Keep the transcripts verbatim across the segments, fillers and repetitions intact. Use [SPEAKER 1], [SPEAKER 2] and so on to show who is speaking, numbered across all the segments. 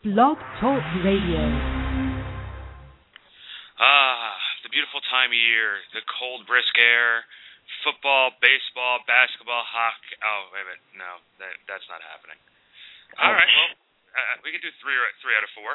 [SPEAKER 1] Blog Talk Radio.
[SPEAKER 2] Ah, the beautiful time of year, the cold, brisk air, football, baseball, basketball, hockey. Oh, wait a minute. No, that, that's not happening. All right, well, uh, we can do three, three out of four.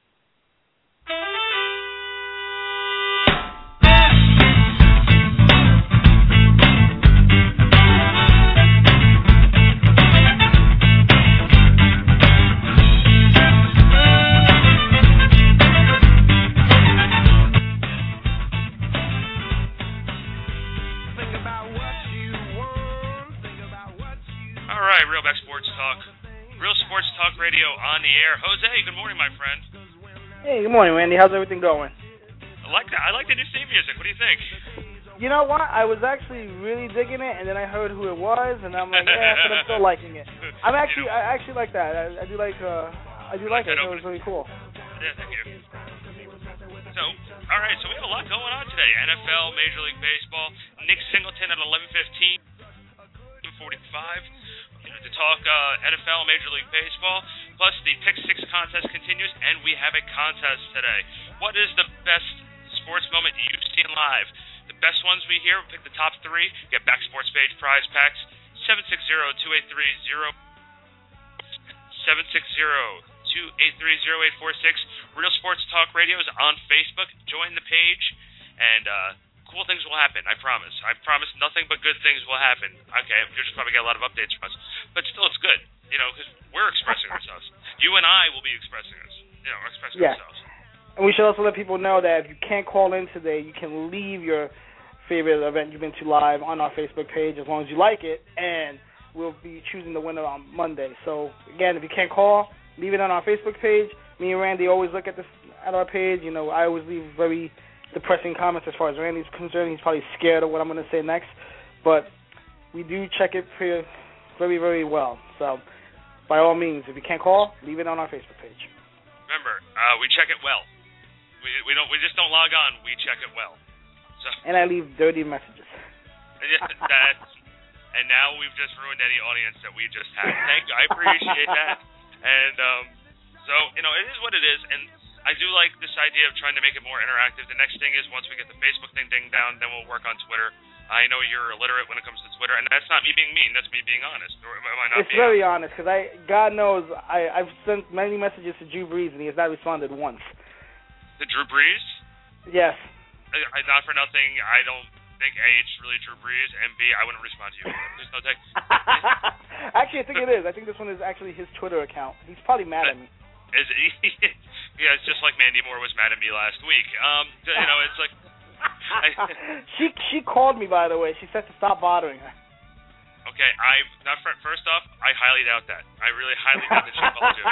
[SPEAKER 2] Radio on the air. Jose, good morning, my friend.
[SPEAKER 3] Hey, good morning, Randy. How's everything going?
[SPEAKER 2] I like that. I like the new theme music. What do you think?
[SPEAKER 3] You know what? I was actually really digging it, and then I heard who it was, and I'm like, yeah, but I'm still liking it. I'm actually, you know, I actually like that. I, I do like, uh, I do like, like it. It was really cool.
[SPEAKER 2] Yeah, thank you. So, all right. So we have a lot going on today. N F L, Major League Baseball. Nick Singleton at eleven fifteen, forty-five. To talk uh, N F L, Major League Baseball, plus the Pick Six contest continues, and we have a contest today. What is the best sports moment you've seen live? The best ones we hear, we'll pick the top three, get Back Sports Page prize packs, seven six zero, two eight three, zero seven six zero, two eight three, zero eight four six. Real Sports Talk Radio is on Facebook. Join the page, and uh, cool things will happen, I promise. I promise nothing but good things will happen. Okay, you're just probably get a lot of updates from us. But still, it's good, you know, because we're expressing ourselves. You and I will be expressing us, you know, expressing
[SPEAKER 3] yeah.
[SPEAKER 2] ourselves.
[SPEAKER 3] And we should also let people know that if you can't call in today, you can leave your favorite event you've been to live on our Facebook page as long as you like it, and we'll be choosing the winner on Monday. So, again, if you can't call, leave it on our Facebook page. Me and Randy always look at this at our page. You know, I always leave very depressing comments as far as Randy's concerned. He's probably scared of what I'm going to say next. But we do check it for very, very well. So, by all means, if you can't call, leave it on our Facebook page.
[SPEAKER 2] Remember, uh, we check it well. We we don't we just don't log on. We check it well. So.
[SPEAKER 3] And I leave dirty messages.
[SPEAKER 2] That's, and now we've just ruined any audience that we just had. Thank you. I appreciate that. And um, so you know, it is what it is. And I do like this idea of trying to make it more interactive. The next thing is once we get the Facebook thing ding down, then we'll work on Twitter. I know you're illiterate when it comes to Twitter, and that's not me being mean. That's me being honest. Or am I not
[SPEAKER 3] it's
[SPEAKER 2] being
[SPEAKER 3] very
[SPEAKER 2] honest?
[SPEAKER 3] Because I, God knows, I, I've sent many messages to Drew Brees, and he has not responded once.
[SPEAKER 2] To Drew Brees?
[SPEAKER 3] Yes.
[SPEAKER 2] I, I, not for nothing, I don't think, A, it's really Drew Brees, and B, I wouldn't respond to you. There's no take.
[SPEAKER 3] Actually, I think it is. I think this one is actually his Twitter account. He's probably mad at me.
[SPEAKER 2] Is it, yeah, it's just like Mandy Moore was mad at me last week. Um, you know, it's like...
[SPEAKER 3] she she called me, by the way. She said to stop bothering her.
[SPEAKER 2] Okay, I not for, first off, I highly doubt that. I really highly doubt that she called you.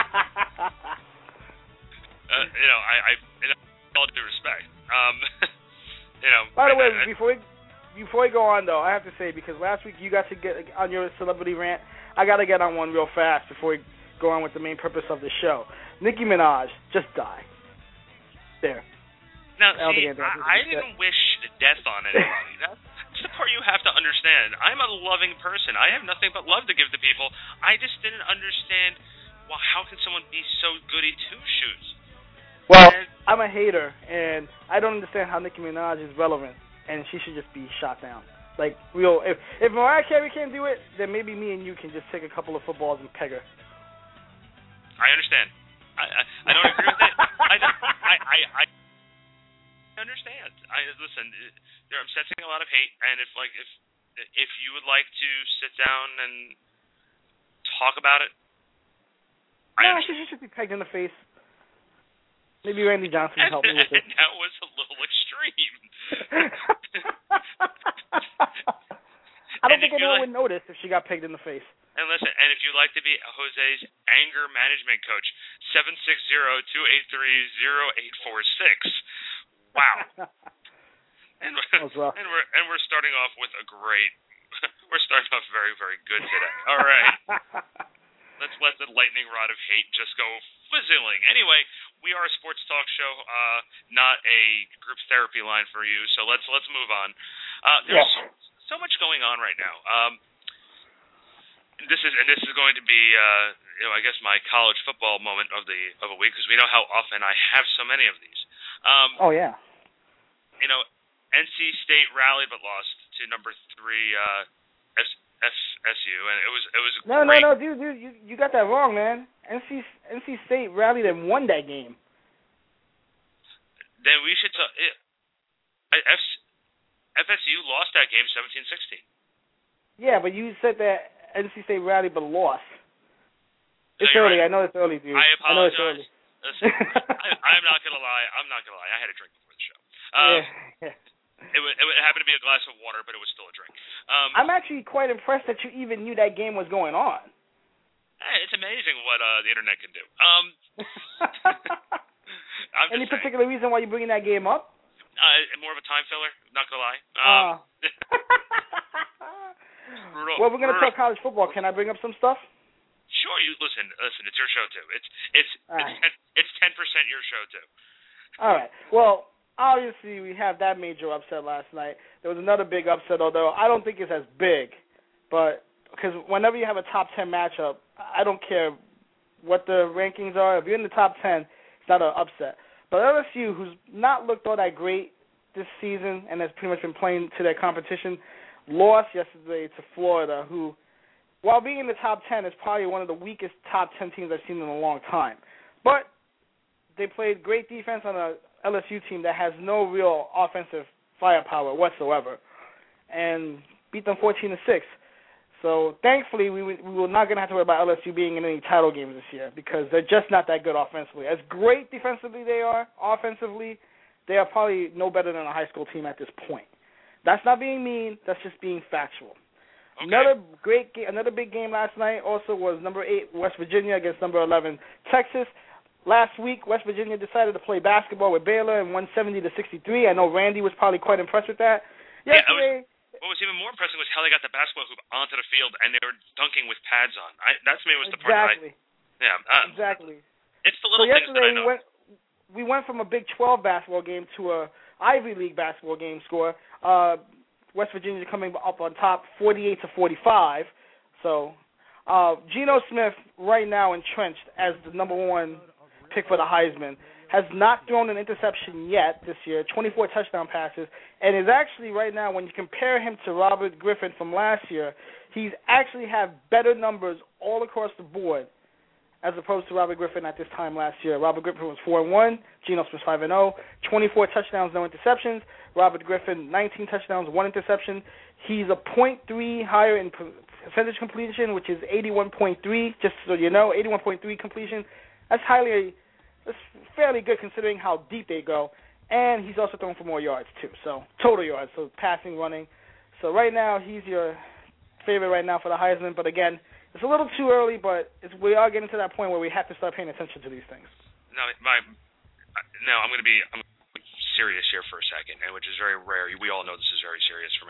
[SPEAKER 2] Uh, you know, I, I in all due respect. Um, you know.
[SPEAKER 3] By the way,
[SPEAKER 2] I, I,
[SPEAKER 3] before we before we go on though, I have to say because last week you got to get on your celebrity rant, I got to get on one real fast before we go on with the main purpose of the show. Nicki Minaj just died. There.
[SPEAKER 2] Now, see, I, I didn't wish death on anybody. That's the part you have to understand. I'm a loving person. I have nothing but love to give to people. I just didn't understand, well, how can someone be so goody two-shoes?
[SPEAKER 3] Well, and, I'm a hater, and I don't understand how Nicki Minaj is relevant, and she should just be shot down. Like, real. If, if Mariah Carey can't do it, then maybe me and you can just take a couple of footballs and peg her.
[SPEAKER 2] I understand. I I, I don't agree with it. I don't, I, I, I understand. I listen. I'm sensing a lot of hate, and if like if if you would like to sit down and talk about it,
[SPEAKER 3] yeah, she should be pegged in the face. Maybe Randy Johnson can help me with it.
[SPEAKER 2] That was a little extreme.
[SPEAKER 3] I don't and think anyone like, would notice if she got pegged in the face.
[SPEAKER 2] And listen, and if you'd like to be Jose's anger management coach, seven six zero, two eight three, zero eight four six. Wow. and, we're, and we're and we're starting off with a great. We're starting off very very good today. All right. Let's let the lightning rod of hate just go fizzling. Anyway, we are a sports talk show, uh, not a group therapy line for you. So let's let's move on. Uh, there's yeah. so, so much going on right now. Um, this is and this is going to be uh, you know, I guess my college football moment of the of a week, because we know how often I have so many of these. Um,
[SPEAKER 3] oh yeah.
[SPEAKER 2] You know, N C State rallied but lost to number three uh, S, S, SU, and it was it was
[SPEAKER 3] no
[SPEAKER 2] great.
[SPEAKER 3] no no dude dude you you got that wrong, man. N C N C State rallied and won that game.
[SPEAKER 2] Then we should talk. F S U lost that game seventeen sixteen.
[SPEAKER 3] Yeah, but you said that N C State rallied but lost.
[SPEAKER 2] So
[SPEAKER 3] it's early.
[SPEAKER 2] Right.
[SPEAKER 3] I know it's early, dude.
[SPEAKER 2] I apologize.
[SPEAKER 3] I know it's early.
[SPEAKER 2] Listen, I, I'm not gonna lie. I'm not gonna lie. I had a drink before the show. Um,
[SPEAKER 3] yeah. yeah.
[SPEAKER 2] It, it, it happened to be a glass of water, but it was still a drink. Um,
[SPEAKER 3] I'm actually quite impressed that you even knew that game was going on.
[SPEAKER 2] Hey, it's amazing what uh, the internet can do. Um, I'm
[SPEAKER 3] Any
[SPEAKER 2] just
[SPEAKER 3] particular
[SPEAKER 2] saying.
[SPEAKER 3] reason why you're bringing that game up?
[SPEAKER 2] Uh, more of a time filler. Not gonna lie. Um,
[SPEAKER 3] uh.
[SPEAKER 2] brutal,
[SPEAKER 3] well, we're gonna
[SPEAKER 2] brutal.
[SPEAKER 3] talk college football. Can I bring up some stuff?
[SPEAKER 2] Sure. You listen. Listen. It's your show too. It's it's
[SPEAKER 3] All
[SPEAKER 2] it's
[SPEAKER 3] right.
[SPEAKER 2] ten, it's ten percent your show too.
[SPEAKER 3] All right. Well, obviously we have that major upset last night. There was another big upset, although I don't think it's as big, but because whenever you have a top ten matchup, I don't care what the rankings are. If you're in the top ten, it's not an upset. But L S U, who's not looked all that great this season and has pretty much been playing to their competition, lost yesterday to Florida, who, while being in the top ten, is probably one of the weakest top ten teams I've seen in a long time. But they played great defense on a L S U team that has no real offensive firepower whatsoever, and beat them fourteen to six. So thankfully, we we were not going to have to worry about L S U being in any title games this year because they're just not that good offensively. As great defensively they are, offensively, they are probably no better than a high school team at this point. That's not being mean. That's just being factual.
[SPEAKER 2] Okay.
[SPEAKER 3] Another great, ga- another big game last night also was number eight West Virginia against number eleven Texas. Last week, West Virginia decided to play basketball with Baylor and won seventy to sixty-three. I know Randy was probably quite impressed with that. Yesterday.
[SPEAKER 2] Yeah, what was even more impressive was how they got the basketball hoop onto the field and they were dunking with pads on. I, that to me was the part
[SPEAKER 3] exactly.
[SPEAKER 2] that I, yeah, uh,
[SPEAKER 3] exactly.
[SPEAKER 2] It's the little
[SPEAKER 3] so
[SPEAKER 2] things that I know.
[SPEAKER 3] We went, we went from a Big twelve basketball game to a Ivy League basketball game score. Uh, West Virginia coming up on top, forty-eight to forty-five. So, uh, Geno Smith right now entrenched as the number one pick for the Heisman. Has not thrown an interception yet this year, twenty-four touchdown passes, and is actually right now, when you compare him to Robert Griffin from last year, he's actually have better numbers all across the board as opposed to Robert Griffin at this time last year. Robert Griffin was four and one, Geno Smith five and oh, twenty-four touchdowns, no interceptions. Robert Griffin, nineteen touchdowns, one interception. He's a point three higher in percentage completion, which is eighty-one point three, just so you know, eighty-one point three completion. That's highly... It's fairly good considering how deep they go, and he's also throwing for more yards too. So total yards, so passing, running. So right now he's your favorite right now for the Heisman. But again, it's a little too early, but it's, we are getting to that point where we have to start paying attention to these things.
[SPEAKER 2] No, my, no, I'm going to be I'm serious here for a second, and which is very rare. We all know this is very serious for me.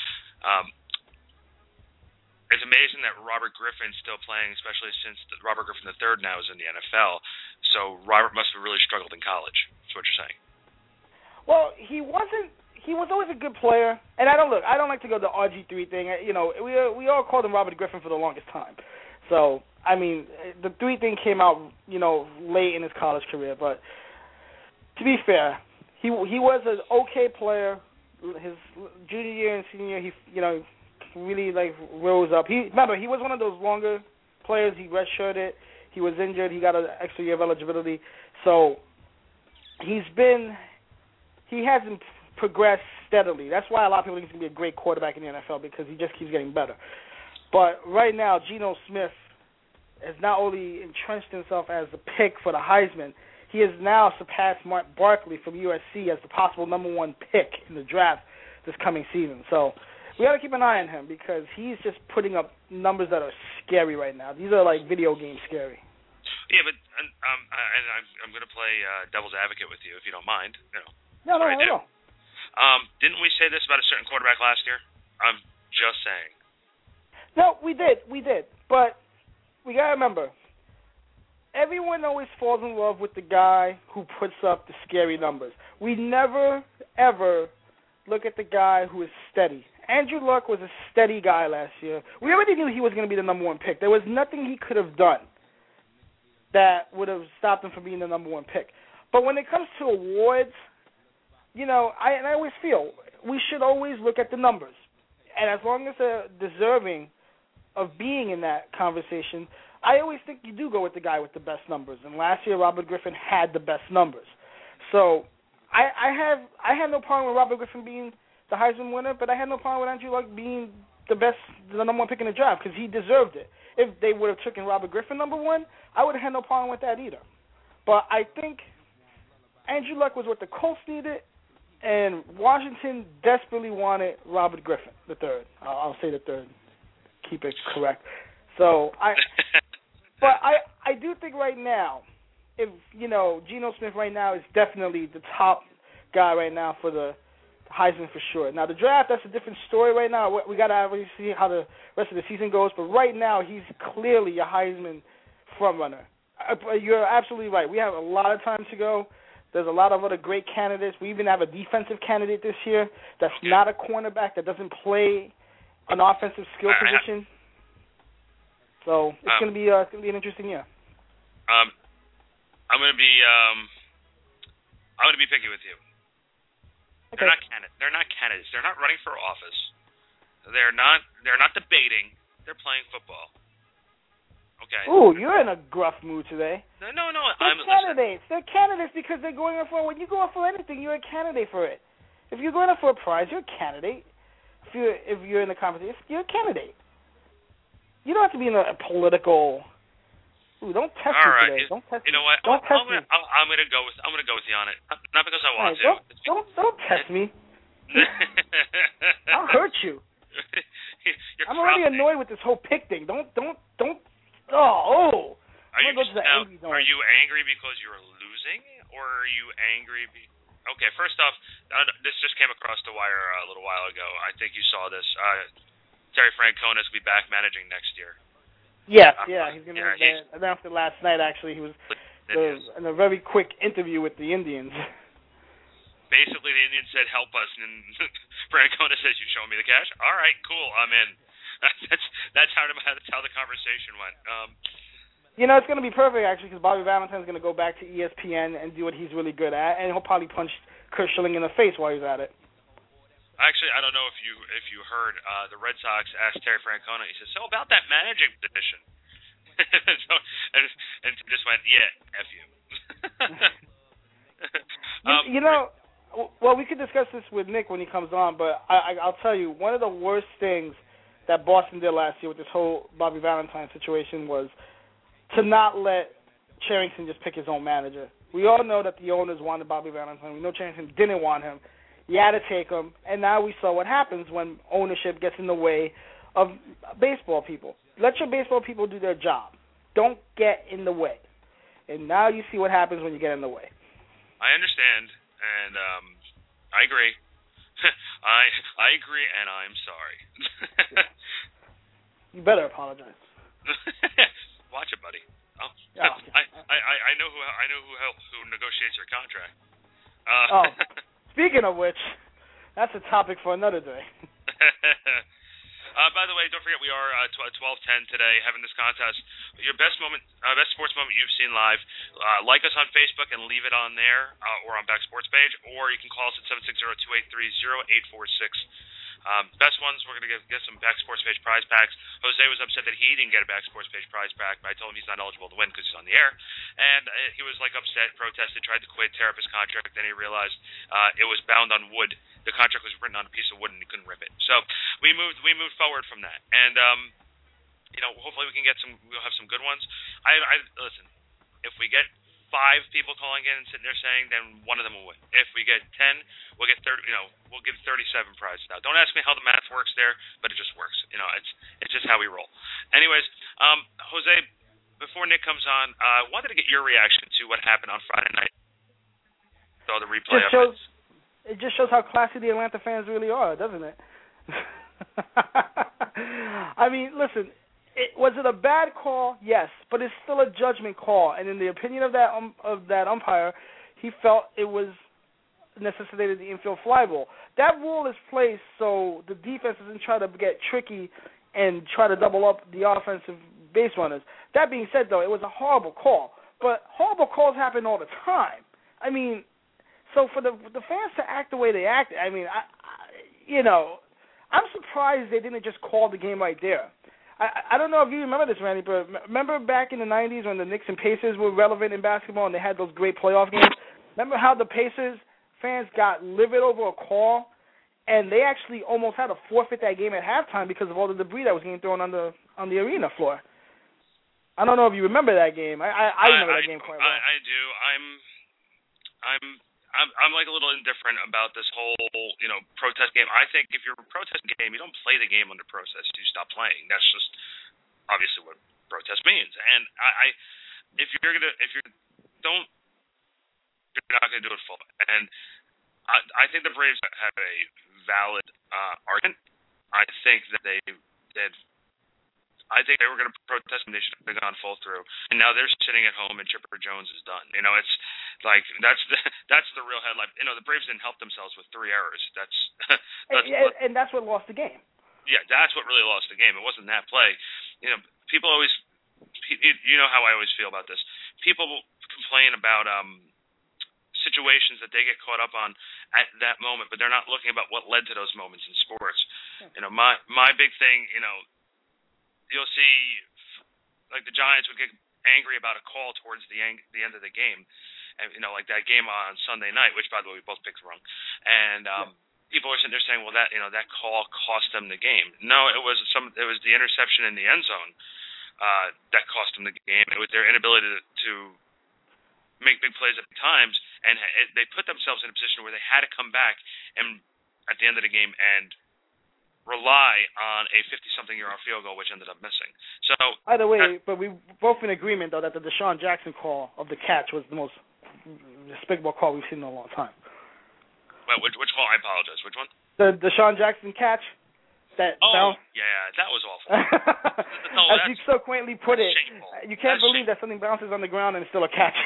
[SPEAKER 2] Um, It's amazing that Robert Griffin's still playing, especially since the, Robert Griffin the third now is in the N F L. So Robert must have really struggled in college. That's what you're saying.
[SPEAKER 3] Well, he wasn't. He was always a good player, and I don't look. I don't like to go the R G three thing. You know, we we all called him Robert Griffin for the longest time. So I mean, the three thing came out, you know, late in his college career. But to be fair, he he was an okay player. His junior year and senior year, he you know. really like rose up. He remember he was one of those longer players. He redshirted. He was injured. He got an extra year of eligibility. So he's been he hasn't progressed steadily. That's why a lot of people think he's gonna be a great quarterback in the N F L because he just keeps getting better. But right now, Geno Smith has not only entrenched himself as the pick for the Heisman, he has now surpassed Mark Barkley from U S C as the possible number one pick in the draft this coming season. So we got to keep an eye on him because he's just putting up numbers that are scary right now. These are like video game scary.
[SPEAKER 2] Yeah, but um, I, I'm, I'm going to play uh, devil's advocate with you if you don't mind. You know,
[SPEAKER 3] no, no, no, no.
[SPEAKER 2] Um, didn't we say this about a certain quarterback last year? I'm just saying.
[SPEAKER 3] No, we did, we did. But we got to remember, everyone always falls in love with the guy who puts up the scary numbers. We never, ever look at the guy who is steady. Andrew Luck was a steady guy last year. We already knew he was going to be the number one pick. There was nothing he could have done that would have stopped him from being the number one pick. But when it comes to awards, you know, I and I always feel we should always look at the numbers. And as long as they're deserving of being in that conversation, I always think you do go with the guy with the best numbers. And last year, Robert Griffin had the best numbers. So I, I have I had no problem with Robert Griffin being the Heisman winner, but I had no problem with Andrew Luck being the best, the number one pick in the draft because he deserved it. If they would have taken Robert Griffin number one, I would have had no problem with that either. But I think Andrew Luck was what the Colts needed, and Washington desperately wanted Robert Griffin, the third. I'll, I'll say the third. Keep it correct. So I, but I, I do think right now, if you know, Geno Smith right now is definitely the top guy right now for the Heisman for sure. Now the draft, that's a different story right now. We, we got to obviously see how the rest of the season goes, but right now he's clearly a Heisman frontrunner. You're absolutely right. We have a lot of time to go. There's a lot of other great candidates. We even have a defensive candidate this year that's yeah. not a cornerback, that doesn't play an offensive skill I, position. I, so it's um, going to be uh, it's going to be an interesting year.
[SPEAKER 2] Um, I'm going to be um, I'm going to be picky with you. Okay. They're not candidates. They're not candidates. They're not running for office. They're not. They're not debating. They're playing football. Okay.
[SPEAKER 3] Ooh, you're in a gruff mood today.
[SPEAKER 2] No, no, no.
[SPEAKER 3] They're
[SPEAKER 2] I'm
[SPEAKER 3] candidates.
[SPEAKER 2] Listen.
[SPEAKER 3] They're candidates because they're going up for. When you go up for anything, you're a candidate for it. If you're going up for a prize, you're a candidate. If you're if you're in the competition, you're a candidate. You don't have to be in a, a political. Ooh, don't test
[SPEAKER 2] All
[SPEAKER 3] me
[SPEAKER 2] right.
[SPEAKER 3] today. Don't test
[SPEAKER 2] you
[SPEAKER 3] me.
[SPEAKER 2] know what?
[SPEAKER 3] Don't
[SPEAKER 2] I'm,
[SPEAKER 3] test
[SPEAKER 2] I'm gonna,
[SPEAKER 3] me.
[SPEAKER 2] I'm, I'm gonna go with I'm gonna go with you on it. Not because I want
[SPEAKER 3] right,
[SPEAKER 2] to.
[SPEAKER 3] Don't don't, don't test me. I'll hurt you.
[SPEAKER 2] You're
[SPEAKER 3] I'm already
[SPEAKER 2] crowding.
[SPEAKER 3] annoyed with this whole pick thing. Don't don't don't. Oh, oh.
[SPEAKER 2] Are you,
[SPEAKER 3] go to the
[SPEAKER 2] now,
[SPEAKER 3] angry zone.
[SPEAKER 2] Are you angry because you're losing, or are you angry? Be- okay, first off, uh, this just came across the wire uh, a little while ago. I think you saw this. Uh, Terry Francona is going to be back managing next year.
[SPEAKER 3] Yeah,
[SPEAKER 2] uh,
[SPEAKER 3] yeah, he's going to
[SPEAKER 2] yeah,
[SPEAKER 3] announce it last night. Actually, he was
[SPEAKER 2] the,
[SPEAKER 3] in a very quick interview with the Indians.
[SPEAKER 2] Basically, the Indians said, "Help us," and Francona says, "You show me the cash? All right, cool, I'm in." That's that's how that's how the conversation went. Um,
[SPEAKER 3] You know, it's going to be perfect, actually, because Bobby Valentine's going to go back to E S P N and do what he's really good at, and he'll probably punch Kurt Schilling in the face while he's at it.
[SPEAKER 2] Actually, I don't know if you if you heard, uh, the Red Sox asked Terry Francona, he said, so about that managing position. so, and, and just went, yeah, F you. um,
[SPEAKER 3] you. You know, well, we could discuss this with Nick when he comes on, but I, I, I'll tell you, one of the worst things that Boston did last year with this whole Bobby Valentine situation was to not let Cherington just pick his own manager. We all know that the owners wanted Bobby Valentine. We know Cherington didn't want him. You had to take him, and now we saw what happens when ownership gets in the way of baseball people. Let your baseball people do their job. Don't get in the way. And now you see what happens when you get in the way.
[SPEAKER 2] I understand, and um, I agree. I I agree, and I'm sorry.
[SPEAKER 3] You better apologize.
[SPEAKER 2] Watch it, buddy. Oh,
[SPEAKER 3] yeah,
[SPEAKER 2] I, I, I know who I know who help, who negotiates your contract. Uh,
[SPEAKER 3] oh, speaking of which, that's a topic for another day.
[SPEAKER 2] uh, by the way, don't forget we are uh, twelve ten today having this contest. Your best moment, uh, best sports moment you've seen live. Uh, like us on Facebook and leave it on there, uh, or on Back Sports page, or you can call us at seven six zero, two eight three, zero eight four six. Um, best ones, we're going to get some Back Sports Page prize packs. Jose was upset that he didn't get a Back Sports Page prize pack, but I told him he's not eligible to win because he's on the air. And uh, he was like upset, protested, tried to quit, tear up his contract. Then he realized uh, it was bound on wood. The contract was written on a piece of wood and he couldn't rip it. So we moved we moved forward from that. And, um, you know, hopefully we can get some, we'll have some good ones. I, I Listen, if we get five people calling in and sitting there saying, then one of them will win. If we get ten, we'll get thirty. You know, we'll give thirty-seven prizes. Now, don't ask me how the math works there, but it just works. You know, it's it's just how we roll. Anyways, um, Jose, before Nick comes on, I uh, wanted to get your reaction to what happened on Friday night. So the replay
[SPEAKER 3] just
[SPEAKER 2] of
[SPEAKER 3] shows,
[SPEAKER 2] it.
[SPEAKER 3] It just shows how classy the Atlanta fans really are, doesn't it? I mean, listen. It, was it a bad call? Yes, but it's still a judgment call. And in the opinion of that um, of that umpire, he felt it was necessitated the infield fly ball. That rule is placed so the defense doesn't try to get tricky and try to double up the offensive base runners. That being said, though, it was a horrible call. but horrible calls happen all the time. I mean, so for the the fans to act the way they act, I mean, I, I, you know, I'm surprised they didn't just call the game right there. I, I don't know if you remember this, Randy, but remember back in the nineties when the Knicks and Pacers were relevant in basketball and they had those great playoff games? Remember how the Pacers fans got livid over a call, and they actually almost had to forfeit that game at halftime because of all the debris that was getting thrown on the on the arena floor. I don't know if you remember that game. I I, I remember
[SPEAKER 2] I,
[SPEAKER 3] that game quite
[SPEAKER 2] I,
[SPEAKER 3] well.
[SPEAKER 2] I do. I'm I'm I'm I'm like a little indifferent about this whole, you know, protest game. I think if you're a protest game, you don't play the game under protest. You stop playing. That's just obviously what protest means. And I, I if you're gonna if you don't you're not gonna do it full. And I I think the Braves have a valid uh, argument. I think that they did. I think they were going to protest and they should have gone full through. And now they're sitting at home and Chipper Jones is done. You know, it's like that's the that's the real headline. You know, the Braves didn't help themselves with three errors. That's, that's
[SPEAKER 3] and, and that's what lost the game.
[SPEAKER 2] Yeah, that's what really lost the game. It wasn't that play. You know, people always, you know how I always feel about this. People complain about um, situations that they get caught up on at that moment, but they're not looking about what led to those moments in sports. You know, my my big thing, you know. You'll see, like the Giants would get angry about a call towards the end, the end of the game, and you know, like that game on Sunday night, which by the way we both picked wrong. And um, yeah. people are sitting there saying, "Well, that you know that call cost them the game." No, it was some. It was the interception in the end zone uh, that cost them the game. It was their inability to, to make big plays at times, and it, they put themselves in a position where they had to come back and at the end of the game and rely on a fifty-something-yard field goal, which ended up missing. So
[SPEAKER 3] either way, but we both in agreement though that the Deshaun Jackson call of the catch was the most despicable call we've seen in a long time.
[SPEAKER 2] Well, which, which call? I apologize. Which one?
[SPEAKER 3] The Deshaun Jackson catch. That
[SPEAKER 2] oh
[SPEAKER 3] bounce.
[SPEAKER 2] Yeah, that was awful. no,
[SPEAKER 3] As you so quaintly put it,
[SPEAKER 2] shameful.
[SPEAKER 3] you can't
[SPEAKER 2] that's
[SPEAKER 3] believe
[SPEAKER 2] shameful.
[SPEAKER 3] that something bounces on the ground and it's still a catch.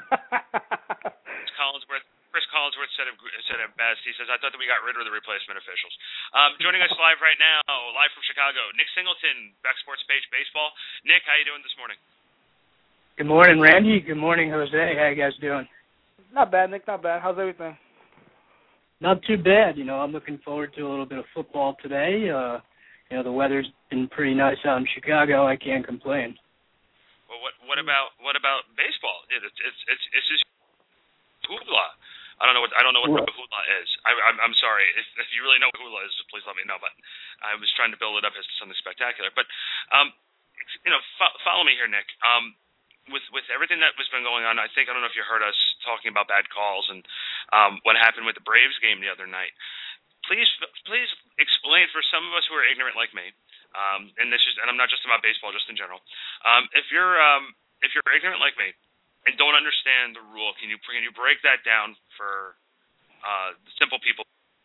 [SPEAKER 2] Collinsworth. Chris Collinsworth said it, said it best. He says, I thought that we got rid of the replacement officials. Um, joining us live right now, live from Chicago, Nick Singleton, Back Sports Page Baseball. Nick, how you doing this morning?
[SPEAKER 1] Good morning, Randy. Good morning, Jose. How you guys doing?
[SPEAKER 3] Not bad, Nick. Not bad. How's everything?
[SPEAKER 1] Not too bad. You know, I'm looking forward to a little bit of football today. Uh, you know, the weather's been pretty nice out in Chicago. I can't complain.
[SPEAKER 2] Well, what what about what about baseball? It, it's it's it's it's just hoopla. I don't know what I don't know what the hula is. I, I'm I'm sorry if, if you really know what hula is, please let me know. But I was trying to build it up as something spectacular. But um, you know, fo- follow me here, Nick. Um, with with everything that was been going on, I think I don't know if you heard us talking about bad calls and um, what happened with the Braves game the other night. Please please explain for some of us who are ignorant like me. Um, and this is and I'm not just about baseball, just in general. Um, if you're um, if you're ignorant like me and don't understand the rule, can you can you break that down for uh, simple people?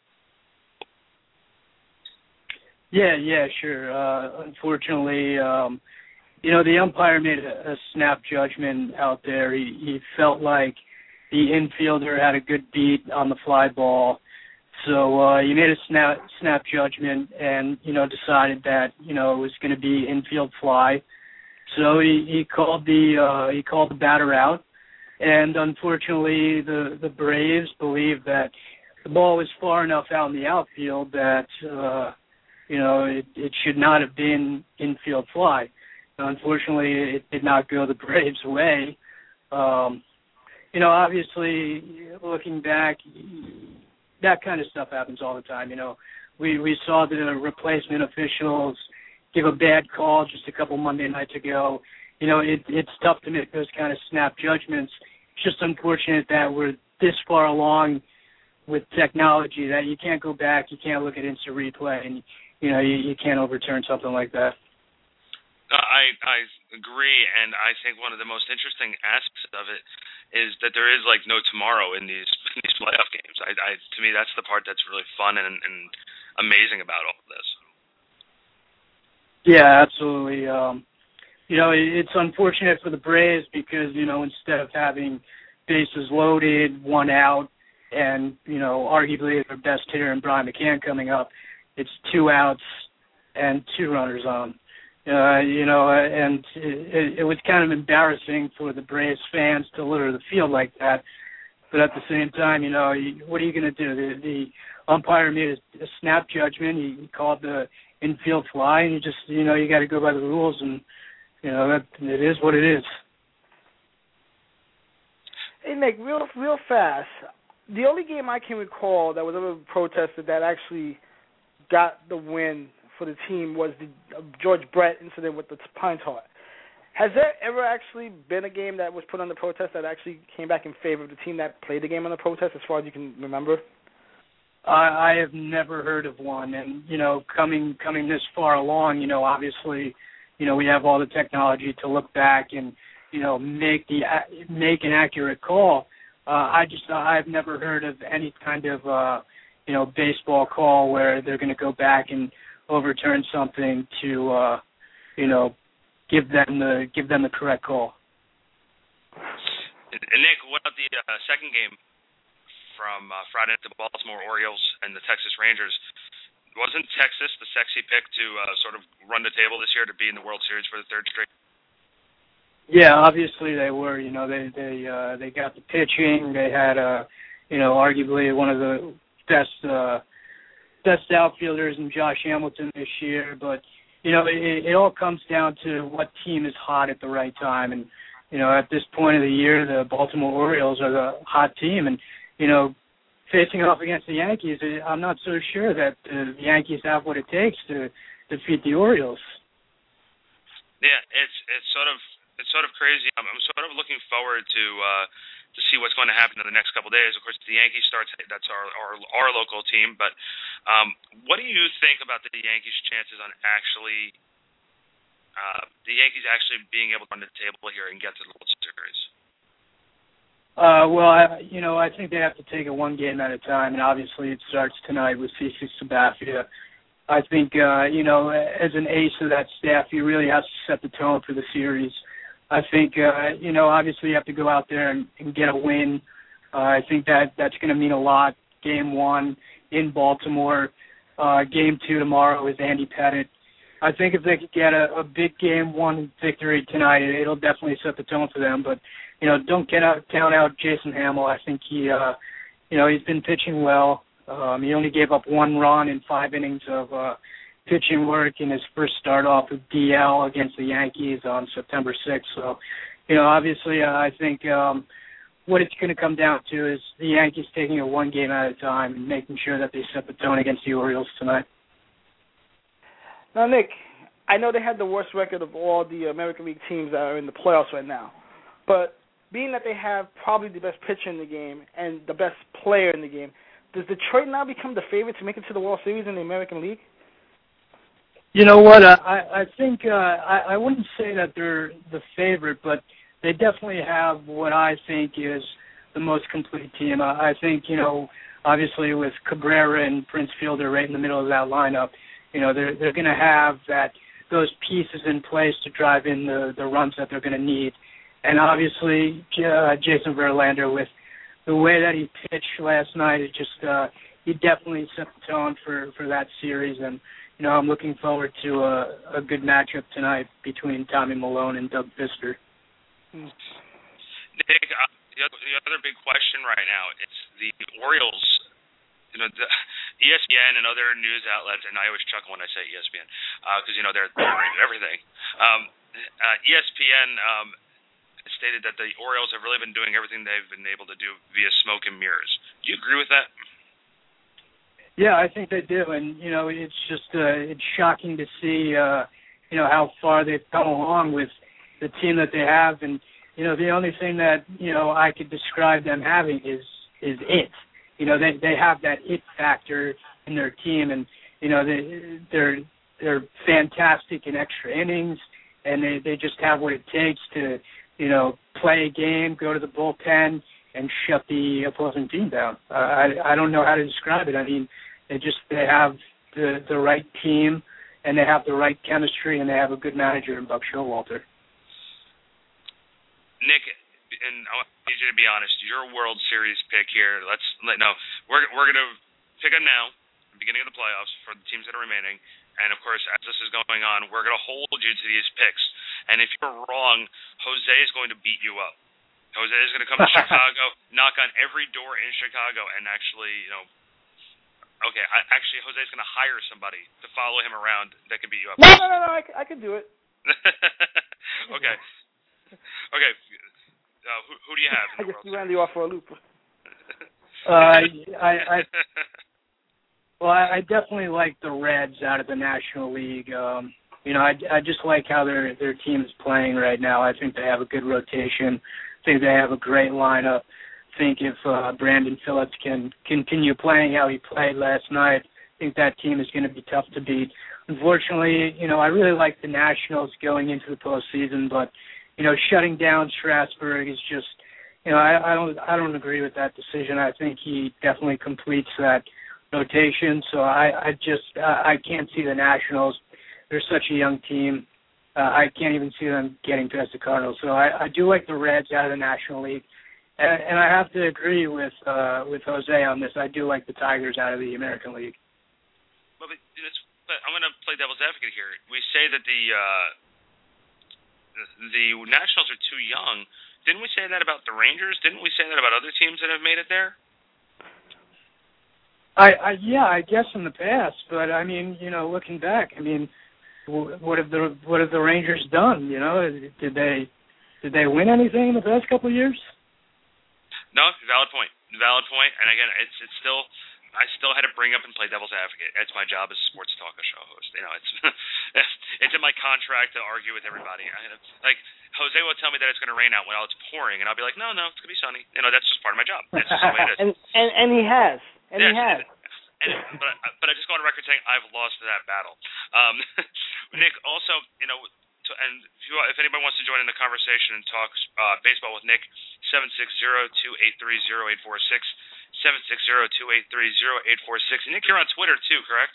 [SPEAKER 1] Yeah, yeah, sure. Uh, unfortunately, um, you know, the umpire made a, a snap judgment out there. He, he felt like the infielder had a good beat on the fly ball, so uh, he made a snap snap judgment and you know decided that you know it was going to be infield fly. So he, he called the uh, he called the batter out, and unfortunately the the Braves believed that the ball was far enough out in the outfield that uh, you know it, it should not have been infield fly. Unfortunately, it did not go the Braves' way. Um, you know, obviously, looking back, that kind of stuff happens all the time. You know, we we saw the replacement officials give a bad call just a couple Monday nights ago. You know, it, it's tough to make those kind of snap judgments. It's just unfortunate that we're this far along with technology that you can't go back, you can't look at instant replay, and, you know, you, you can't overturn something like that.
[SPEAKER 2] I I agree, and I think one of the most interesting aspects of it is that there is, like, no tomorrow in these in these playoff games. I, I to me, that's the part that's really fun and, and amazing about all of this.
[SPEAKER 1] Yeah, absolutely. Um, you know, it's unfortunate for the Braves because, you know, instead of having bases loaded, one out, and, you know, arguably their best hitter in Brian McCann coming up, it's two outs and two runners on. Uh, you know, and it, it was kind of embarrassing for the Braves fans to litter the field like that. But at the same time, you know, you, what are you going to do? The, the umpire made a, a snap judgment. He, he called the infield fly, and you just, you know, you got to go by the rules, and you know that it is what it is.
[SPEAKER 3] Hey Nick, real real fast. The only game I can recall that was ever protested that actually got the win for the team was the uh, George Brett incident with the Pine Tar. Has there ever actually been a game that was put on the protest that actually came back in favor of the team that played the game on the protest, as far as you can remember?
[SPEAKER 1] I, I have never heard of one, and you know, coming coming this far along, you know, obviously, you know, we have all the technology to look back and you know make the make an accurate call. Uh, I just I've never heard of any kind of uh, you know baseball call where they're going to go back and overturn something to uh, you know give them the give them the correct call.
[SPEAKER 2] And Nick, what about the uh, second game from uh, Friday night, the Baltimore Orioles and the Texas Rangers? Wasn't Texas the sexy pick to uh, sort of run the table this year to be in the World Series for the third straight?
[SPEAKER 1] Yeah, obviously they were. You know, they they uh, they got the pitching. They had uh, you know arguably one of the best uh, best outfielders in Josh Hamilton this year. But you know, it, it all comes down to what team is hot at the right time. And you know, at this point of the year, the Baltimore Orioles are the hot team. And you know, facing off against the Yankees, I'm not so sure that uh, the Yankees have what it takes to defeat the Orioles.
[SPEAKER 2] Yeah, it's it's sort of it's sort of crazy. I'm, I'm sort of looking forward to uh, to see what's going to happen in the next couple of days. Of course, the Yankees starts. That's our our, our local team. But um, what do you think about the Yankees' chances on actually uh, the Yankees actually being able to run the table here and get to the World Series?
[SPEAKER 1] Uh, well, I, you know, I think they have to take it one game at a time, and obviously it starts tonight with CeCe Sabathia. I think, uh, you know, as an ace of that staff, he really has to set the tone for the series. I think, uh, you know, obviously you have to go out there and, and get a win. Uh, I think that that's going to mean a lot. Game one in Baltimore, uh, game two tomorrow with Andy Pettitte. I think if they could get a, a big game one victory tonight, it, it'll definitely set the tone for them. But, you know, don't get out, count out Jason Hamill. I think he, uh, you know, he's been pitching well. Um, he only gave up one run in five innings of uh, pitching work in his first start off with D L against the Yankees on September sixth. So, you know, obviously uh, I think um, what it's going to come down to is the Yankees taking it one game at a time and making sure that they set the tone against the Orioles tonight.
[SPEAKER 3] Now, Nick, I know they had the worst record of all the American League teams that are in the playoffs right now, but being that they have probably the best pitcher in the game and the best player in the game, does Detroit now become the favorite to make it to the World Series in the American League?
[SPEAKER 1] You know what? I, I think uh, I, I wouldn't say that they're the favorite, but they definitely have what I think is the most complete team. I, I think, you know, obviously with Cabrera and Prince Fielder right in the middle of that lineup, you know, they're they're going to have that those pieces in place to drive in the, the runs that they're going to need. And obviously, uh, Jason Verlander, with the way that he pitched last night, it just uh, he definitely set the tone for, for that series. And you know, I'm looking forward to a, a good matchup tonight between Tommy Milone and Doug Fister.
[SPEAKER 2] Nick, uh, the, other, the other big question right now is the Orioles. You know, the E S P N and other news outlets, and I always chuckle when I say E S P N because uh, you know they're, they're everything. Um, uh, E S P N um, stated that the Orioles have really been doing everything they've been able to do via smoke and mirrors. Do you agree with that?
[SPEAKER 1] Yeah, I think they do, and you know, it's just uh, it's shocking to see uh, you know how far they've come along with the team that they have, and you know, the only thing that you know I could describe them having is is it. You know, they they have that it factor in their team, and you know they they're they're fantastic in extra innings, and they they just have what it takes to you know play a game, go to the bullpen, and shut the opposing team down. Uh, I I don't know how to describe it. I mean, they just they have the the right team, and they have the right chemistry, and they have a good manager in Buck Showalter.
[SPEAKER 2] Nick, and I need you to be honest. Your World Series pick here. Let's let no. We're we're gonna pick them now, beginning of the playoffs for the teams that are remaining. And, of course, as this is going on, we're going to hold you to these picks. And if you're wrong, Jose is going to beat you up. Jose is going to come to Chicago, knock on every door in Chicago, and actually, you know, okay, I, actually, Jose is going to hire somebody to follow him around that can beat you up.
[SPEAKER 3] No, no, no, no, I, I can do it.
[SPEAKER 2] Okay. Okay. Uh, who, who do you have?
[SPEAKER 3] I just threw Randy off for a loop.
[SPEAKER 1] uh, I, I, well, I, I definitely like the Reds out of the National League. Um, you know, I, I just like how their their team is playing right now. I think they have a good rotation. I think they have a great lineup. I think if uh, Brandon Phillips can continue playing how he played last night, I think that team is going to be tough to beat. Unfortunately, you know, I really like the Nationals going into the postseason, but, you know, shutting down Strasburg is just, you know, I, I don't I don't agree with that decision. I think he definitely completes that rotation. So I, I just uh, I can't see the Nationals. They're such a young team. Uh, I can't even see them getting past the Cardinals. So I, I do like the Reds out of the National League. And, and I have to agree with uh, with Jose on this. I do like the Tigers out of the American League.
[SPEAKER 2] Well, but, it's, but I'm going to play devil's advocate here. We say that the, uh, the the Nationals are too young. Didn't we say that about the Rangers? Didn't we say that about other teams that have made it there?
[SPEAKER 1] I, I yeah, I guess in the past, but I mean, you know, looking back, I mean, what have the what have the Rangers done? You know, did they did they win anything in the past couple of years?
[SPEAKER 2] No, valid point. Valid point. And again, it's it's still. I still had to bring up and play devil's advocate. It's my job as a sports talk show host. You know, it's it's in my contract to argue with everybody. I, like Jose will tell me that it's going to rain out while it's pouring, and I'll be like, no, no, it's going to be sunny. You know, that's just part of my job. That's just the way it is.
[SPEAKER 3] and, and and he has, and
[SPEAKER 2] yeah,
[SPEAKER 3] he has.
[SPEAKER 2] And, and, but but I just go on record saying I've lost that battle. Um, Nick, also, you know. To, and if, you, if anybody wants to join in the conversation and talk uh, baseball with Nick, seven six zero, two eight three, zero eight four six, seven six zero, two eight three, zero eight four six. Nick, you're on Twitter too, correct?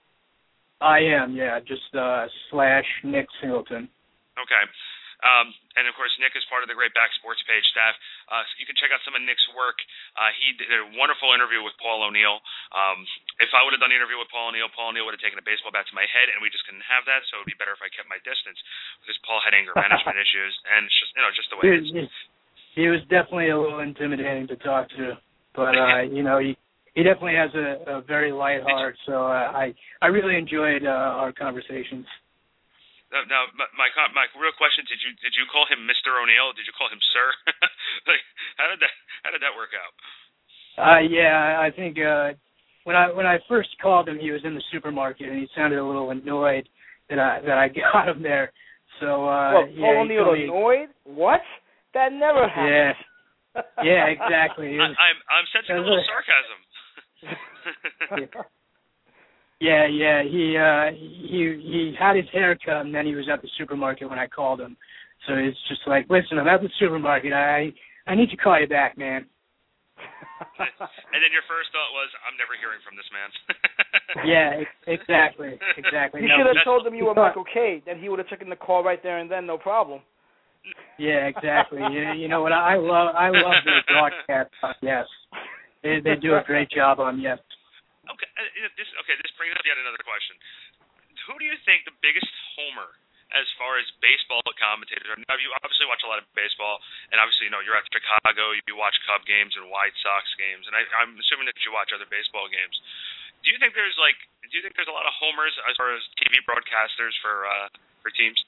[SPEAKER 1] I am, yeah, just uh, slash Nick Singleton.
[SPEAKER 2] Okay. Um, and, of course, Nick is part of the Great Back Sports page staff. Uh, so you can check out some of Nick's work. Uh, he did a wonderful interview with Paul O'Neill. Um, if I would have done the interview with Paul O'Neill, Paul O'Neill would have taken a baseball bat to my head, and we just couldn't have that, so it would be better if I kept my distance because Paul had anger management issues, and it's just, you know, just the way it is.
[SPEAKER 1] He was definitely a little intimidating to talk to, but, uh, you know, he he definitely has a, a very light heart, so uh, I, I really enjoyed uh, our conversations.
[SPEAKER 2] Now, now my, my my real question: Did you did you call him Mister O'Neill? Did you call him Sir? Like, how did that how did that work out?
[SPEAKER 1] Uh, yeah, I think uh, when I when I first called him, he was in the supermarket, and he sounded a little annoyed that I that I got him there. So uh,
[SPEAKER 3] well,
[SPEAKER 1] yeah,
[SPEAKER 3] Paul O'Neill
[SPEAKER 1] me,
[SPEAKER 3] annoyed? What? That never happened.
[SPEAKER 1] Yeah, yeah, exactly.
[SPEAKER 2] I, I'm I'm sensing a little sarcasm.
[SPEAKER 1] yeah. Yeah, yeah. He uh he he had his hair cut and then he was at the supermarket when I called him. So it's just like, listen, I'm at the supermarket. I I need to call you back, man.
[SPEAKER 2] And then your first thought was, I'm never hearing from this man.
[SPEAKER 1] Yeah, exactly, exactly.
[SPEAKER 3] You
[SPEAKER 1] no,
[SPEAKER 3] should have told him you were Michael Kay. Then he would have taken the call right there and then, no problem.
[SPEAKER 1] Yeah, exactly. You, you know what? I love I love the broadcast. Yes, they they do a great job on yes.
[SPEAKER 2] Okay, this okay. This brings up yet another question. Who do you think the biggest homer as far as baseball commentators are? Now, you obviously watch a lot of baseball, and obviously, you know, you're at Chicago. You watch Cub games and White Sox games, and I, I'm assuming that you watch other baseball games. Do you think there's like? Do you think there's a lot of homers as far as T V broadcasters for uh, for teams?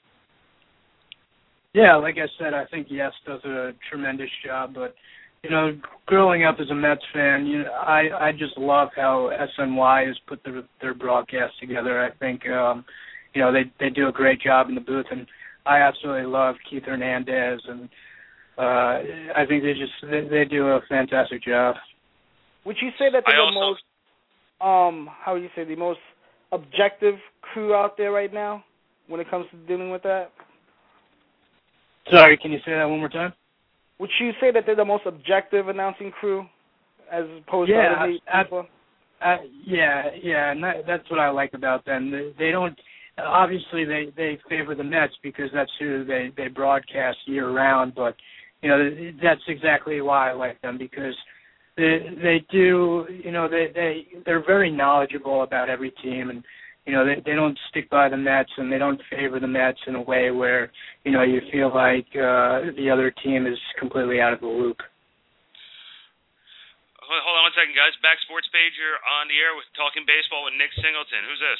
[SPEAKER 1] Yeah, like I said, I think Yes does a tremendous job, but. You know, growing up as a Mets fan, you know, I I just love how S N Y has put their their broadcast together. I think, um, you know, they they do a great job in the booth, and I absolutely love Keith Hernandez, and uh, I think they just they, they do a fantastic job.
[SPEAKER 3] Would you say that they're
[SPEAKER 2] I
[SPEAKER 3] the
[SPEAKER 2] also,
[SPEAKER 3] most um how would you say the most objective crew out there right now when it comes to dealing with that?
[SPEAKER 1] Sorry, can you say that one more time?
[SPEAKER 3] Would you say that they're the most objective announcing crew, as opposed
[SPEAKER 1] yeah,
[SPEAKER 3] to other
[SPEAKER 1] I,
[SPEAKER 3] people?
[SPEAKER 1] I, I, yeah, yeah, and that, that's what I like about them. They, they don't obviously they, they favor the Mets because that's who they, they broadcast year round. But you know that's exactly why I like them because they they do you know they they they're very knowledgeable about every team and you know, they, they don't stick by the Mets and they don't favor the Mets in a way where, you know, you feel like uh, the other team is completely out of the loop.
[SPEAKER 2] Hold on one second, guys. Back Sports Page, you're on the air with Talking Baseball with Nick Singleton. Who's this?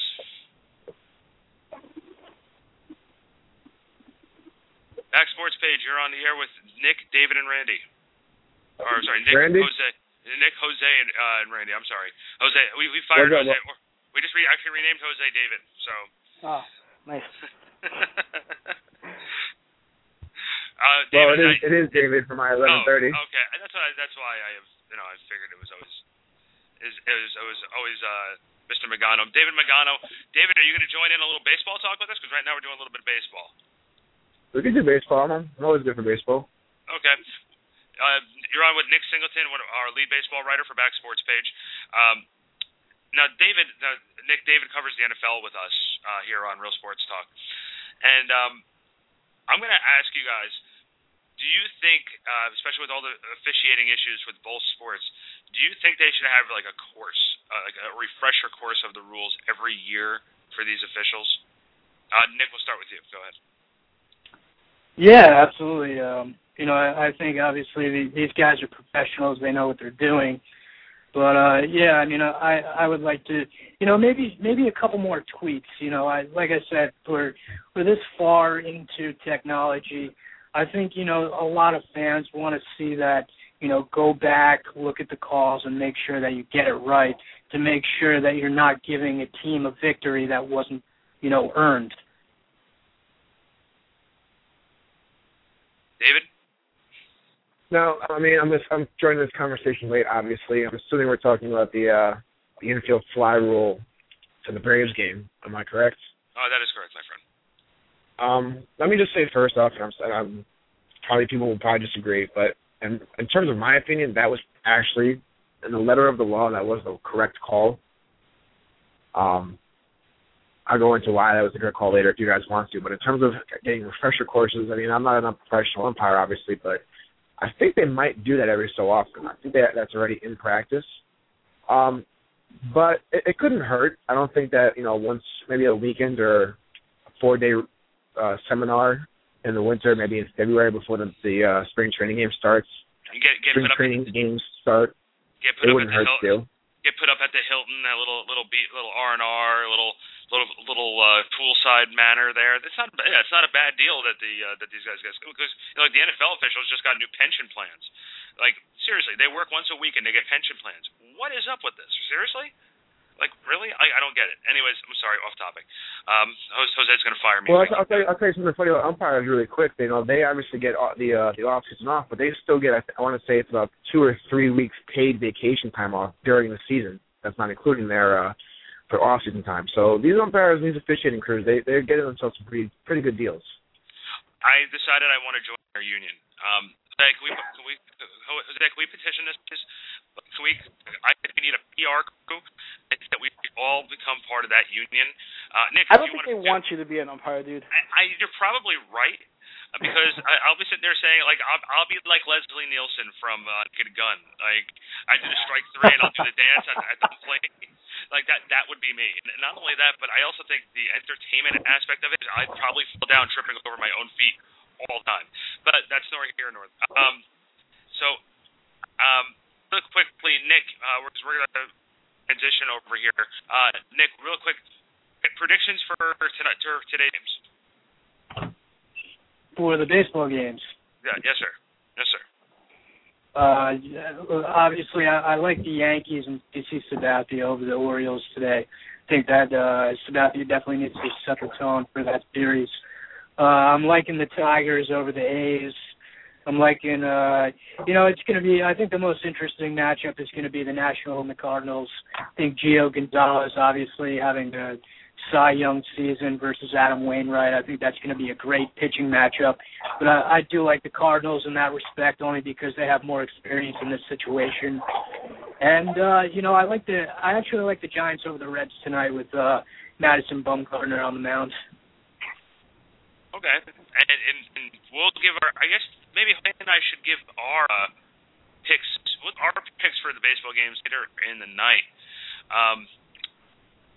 [SPEAKER 2] Back Sports Page, you're on the air with Nick, David, and Randy. Or sorry, Nick,
[SPEAKER 4] Randy?
[SPEAKER 2] Jose, Nick, Jose, and, uh, and Randy. I'm sorry, Jose. We we fired
[SPEAKER 4] Jose.
[SPEAKER 2] Jose. We just re- actually renamed Jose David. So.
[SPEAKER 3] Oh, nice.
[SPEAKER 2] uh, David,
[SPEAKER 4] well, it is,
[SPEAKER 2] I,
[SPEAKER 4] it is David for my eleven thirty.
[SPEAKER 2] Oh, okay. That's why. That's why I have. You know, I figured it was always. Is it was it was always uh, Mister Magano. David Magano. David, are you going to join in a little baseball talk with us? Because right now we're doing a little bit of baseball.
[SPEAKER 4] We can do baseball. I'm, I'm always good for baseball.
[SPEAKER 2] Okay. Uh, you're on with Nick Singleton, one of our lead baseball writer for Back Sports Page. Um, now, David, uh, Nick, David covers the N F L with us uh, here on Real Sports Talk, and um, I'm going to ask you guys: do you think, uh, especially with all the officiating issues with both sports, do you think they should have like a course, uh, like a refresher course of the rules every year for these officials? Uh, Nick, we'll start with you. Go ahead.
[SPEAKER 1] Yeah, absolutely. Um, you know, I, I think obviously the, these guys are professionals; they know what they're doing. But uh, yeah, I mean, I I would like to, you know, maybe maybe a couple more tweaks. You know, I like I said, we're we're this far into technology. I think you know a lot of fans want to see that. You know, go back, look at the calls, and make sure that you get it right. To make sure that you're not giving a team a victory that wasn't, you know, earned.
[SPEAKER 2] David?
[SPEAKER 4] No, I mean, I'm just, I'm joining this conversation late, obviously. I'm assuming we're talking about the uh, the infield fly rule to the Braves game. Am I correct?
[SPEAKER 2] Oh, that is correct, my friend.
[SPEAKER 4] Um, let me just say first off, I'm, I'm, probably people will probably disagree, but in, in terms of my opinion, that was actually, in the letter of the law, that was the correct call. Um, I'll go into why that was the correct call later if you guys want to, but in terms of getting refresher courses, I mean, I'm not a professional umpire, obviously, but I think they might do that every so often. I think that that's already in practice. Um, but it, it couldn't hurt. I don't think that, you know, once maybe a weekend or a four-day uh, seminar in the winter, maybe in February before the, the uh, spring training game starts,
[SPEAKER 2] get, get
[SPEAKER 4] spring
[SPEAKER 2] put
[SPEAKER 4] training
[SPEAKER 2] up,
[SPEAKER 4] games start,
[SPEAKER 2] get put
[SPEAKER 4] it
[SPEAKER 2] up
[SPEAKER 4] wouldn't
[SPEAKER 2] at the
[SPEAKER 4] hurt
[SPEAKER 2] Hilton,
[SPEAKER 4] still.
[SPEAKER 2] Get put up at the Hilton, that little little beat, little R and R, little little little uh, poolside manor there. It's not yeah, it's not a bad deal that the uh, that these guys get, because you know, like the N F L officials just got new pension plans. Like seriously, they work once a week and they get pension plans. What is up with this? Seriously? Like really? I, I don't get it. Anyways, I'm sorry, off topic. Um, Jose's going to fire me.
[SPEAKER 4] Well, I'll, I'll tell you, I'll tell you something funny about umpires really quick. You know, they obviously get the uh, the off season off, but they still get, I, th- I want to say it's about two or three weeks paid vacation time off during the season. That's not including their uh, their off season time. So these umpires, these officiating crews, they they're getting themselves some pretty pretty good deals.
[SPEAKER 2] I decided I want to join our union. Um, Jose, can we, can we, Jose, can we petition this, please? Can we, I think we need a P R group that we all become part of that union. Uh, Nick,
[SPEAKER 3] I don't
[SPEAKER 2] you
[SPEAKER 3] think
[SPEAKER 2] want
[SPEAKER 3] they
[SPEAKER 2] to,
[SPEAKER 3] want you to be an umpire, dude.
[SPEAKER 2] I, I, you're probably right, because I, I'll be sitting there saying, like, I'll, I'll be like Leslie Nielsen from uh, Kid Gun. Like, I do the strike three and I'll do the dance at, at the plate. Like, that that would be me. And not only that, but I also think the entertainment aspect of it is I'd probably fall down tripping over my own feet all the time. But that's nor here nor there. Um, so, um, real quickly, Nick, uh, we're, we're going to transition over here. Uh, Nick, real quick, predictions for tonight, for today's games.
[SPEAKER 1] For the baseball games.
[SPEAKER 2] Yeah, yes, sir. Yes, sir.
[SPEAKER 1] Uh, obviously, I, I like the Yankees and P C Sabathia over the Orioles today. I think that uh, Sabathia definitely needs to set the tone for that series. Uh, I'm liking the Tigers over the A's. I'm liking, uh, you know, it's going to be, I think the most interesting matchup is going to be the Nationals and the Cardinals. I think Gio Gonzalez, obviously, having a Cy Young season versus Adam Wainwright. I think that's going to be a great pitching matchup. But I, I do like the Cardinals in that respect, only because they have more experience in this situation. And, uh, you know, I like the, I actually like the Giants over the Reds tonight with uh, Madison Bumgarner on the mound.
[SPEAKER 2] Okay, and, and, and we'll give our, I guess maybe Jose and I should give our uh, picks, our picks for the baseball games later in the night. Um, I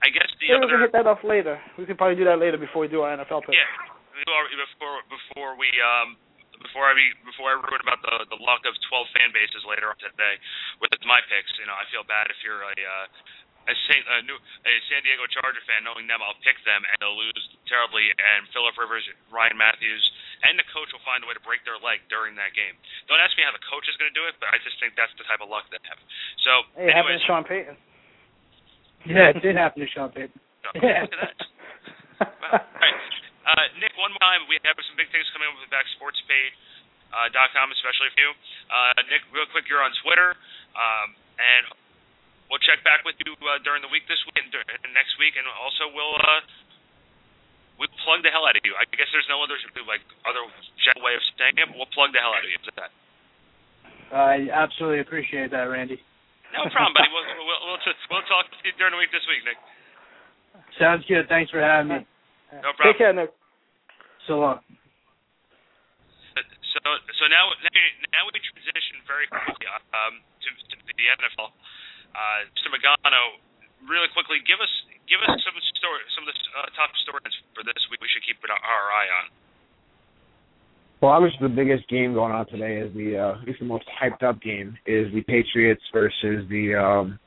[SPEAKER 2] I guess the
[SPEAKER 3] Maybe
[SPEAKER 2] other.
[SPEAKER 3] we can hit that off later. We can probably do that later before we do our N F L pick.
[SPEAKER 2] Yeah, before before we um before I be, before I ruin about the the luck of twelve fan bases later on today with my picks. You know, I feel bad if you're a uh, a, Saint, a, new, a San Diego Charger fan. Knowing them, I'll pick them and they'll lose terribly. And Phillip Rivers, Ryan Matthews, and the coach will find a way to break their leg during that game. Don't ask me how the coach is going to do it, but I just think that's the type of luck they have. So,
[SPEAKER 3] hey, it happened
[SPEAKER 2] anyways,
[SPEAKER 3] to Sean Payton.
[SPEAKER 1] Yeah, it did happen to Sean Payton.
[SPEAKER 2] No, yeah. Look at that. Well, all right. Uh, Nick, one more time, we have some big things coming up with the back sports page dot com, especially for you. Uh, Nick, real quick, you're on Twitter, um, and we'll check back with you uh, during the week this week and, and next week, and also we'll uh, we'll plug the hell out of you. I guess there's no other like other jet way of saying it, but we'll plug the hell out of you. Is that?
[SPEAKER 1] I absolutely appreciate that, Randy.
[SPEAKER 2] No problem, buddy. We'll we'll we'll, t- we'll talk to you during the week this week, Nick.
[SPEAKER 1] Sounds good. Thanks for having me.
[SPEAKER 2] No problem.
[SPEAKER 3] Take care, Nick.
[SPEAKER 1] So long.
[SPEAKER 2] So so now now we transition very quickly um, to, to the N F L. Uh, Mister Magano, really quickly, give us give us some story, some of the uh, top stories for this week. We should keep our eye on.
[SPEAKER 4] Well, obviously the biggest game going on today is the uh, at least the most hyped up game is the Patriots versus the um,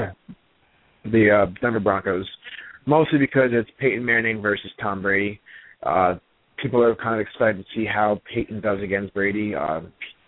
[SPEAKER 4] the uh, Denver Broncos. Mostly because it's Peyton Manning versus Tom Brady. Uh, people are kind of excited to see how Peyton does against Brady. Uh,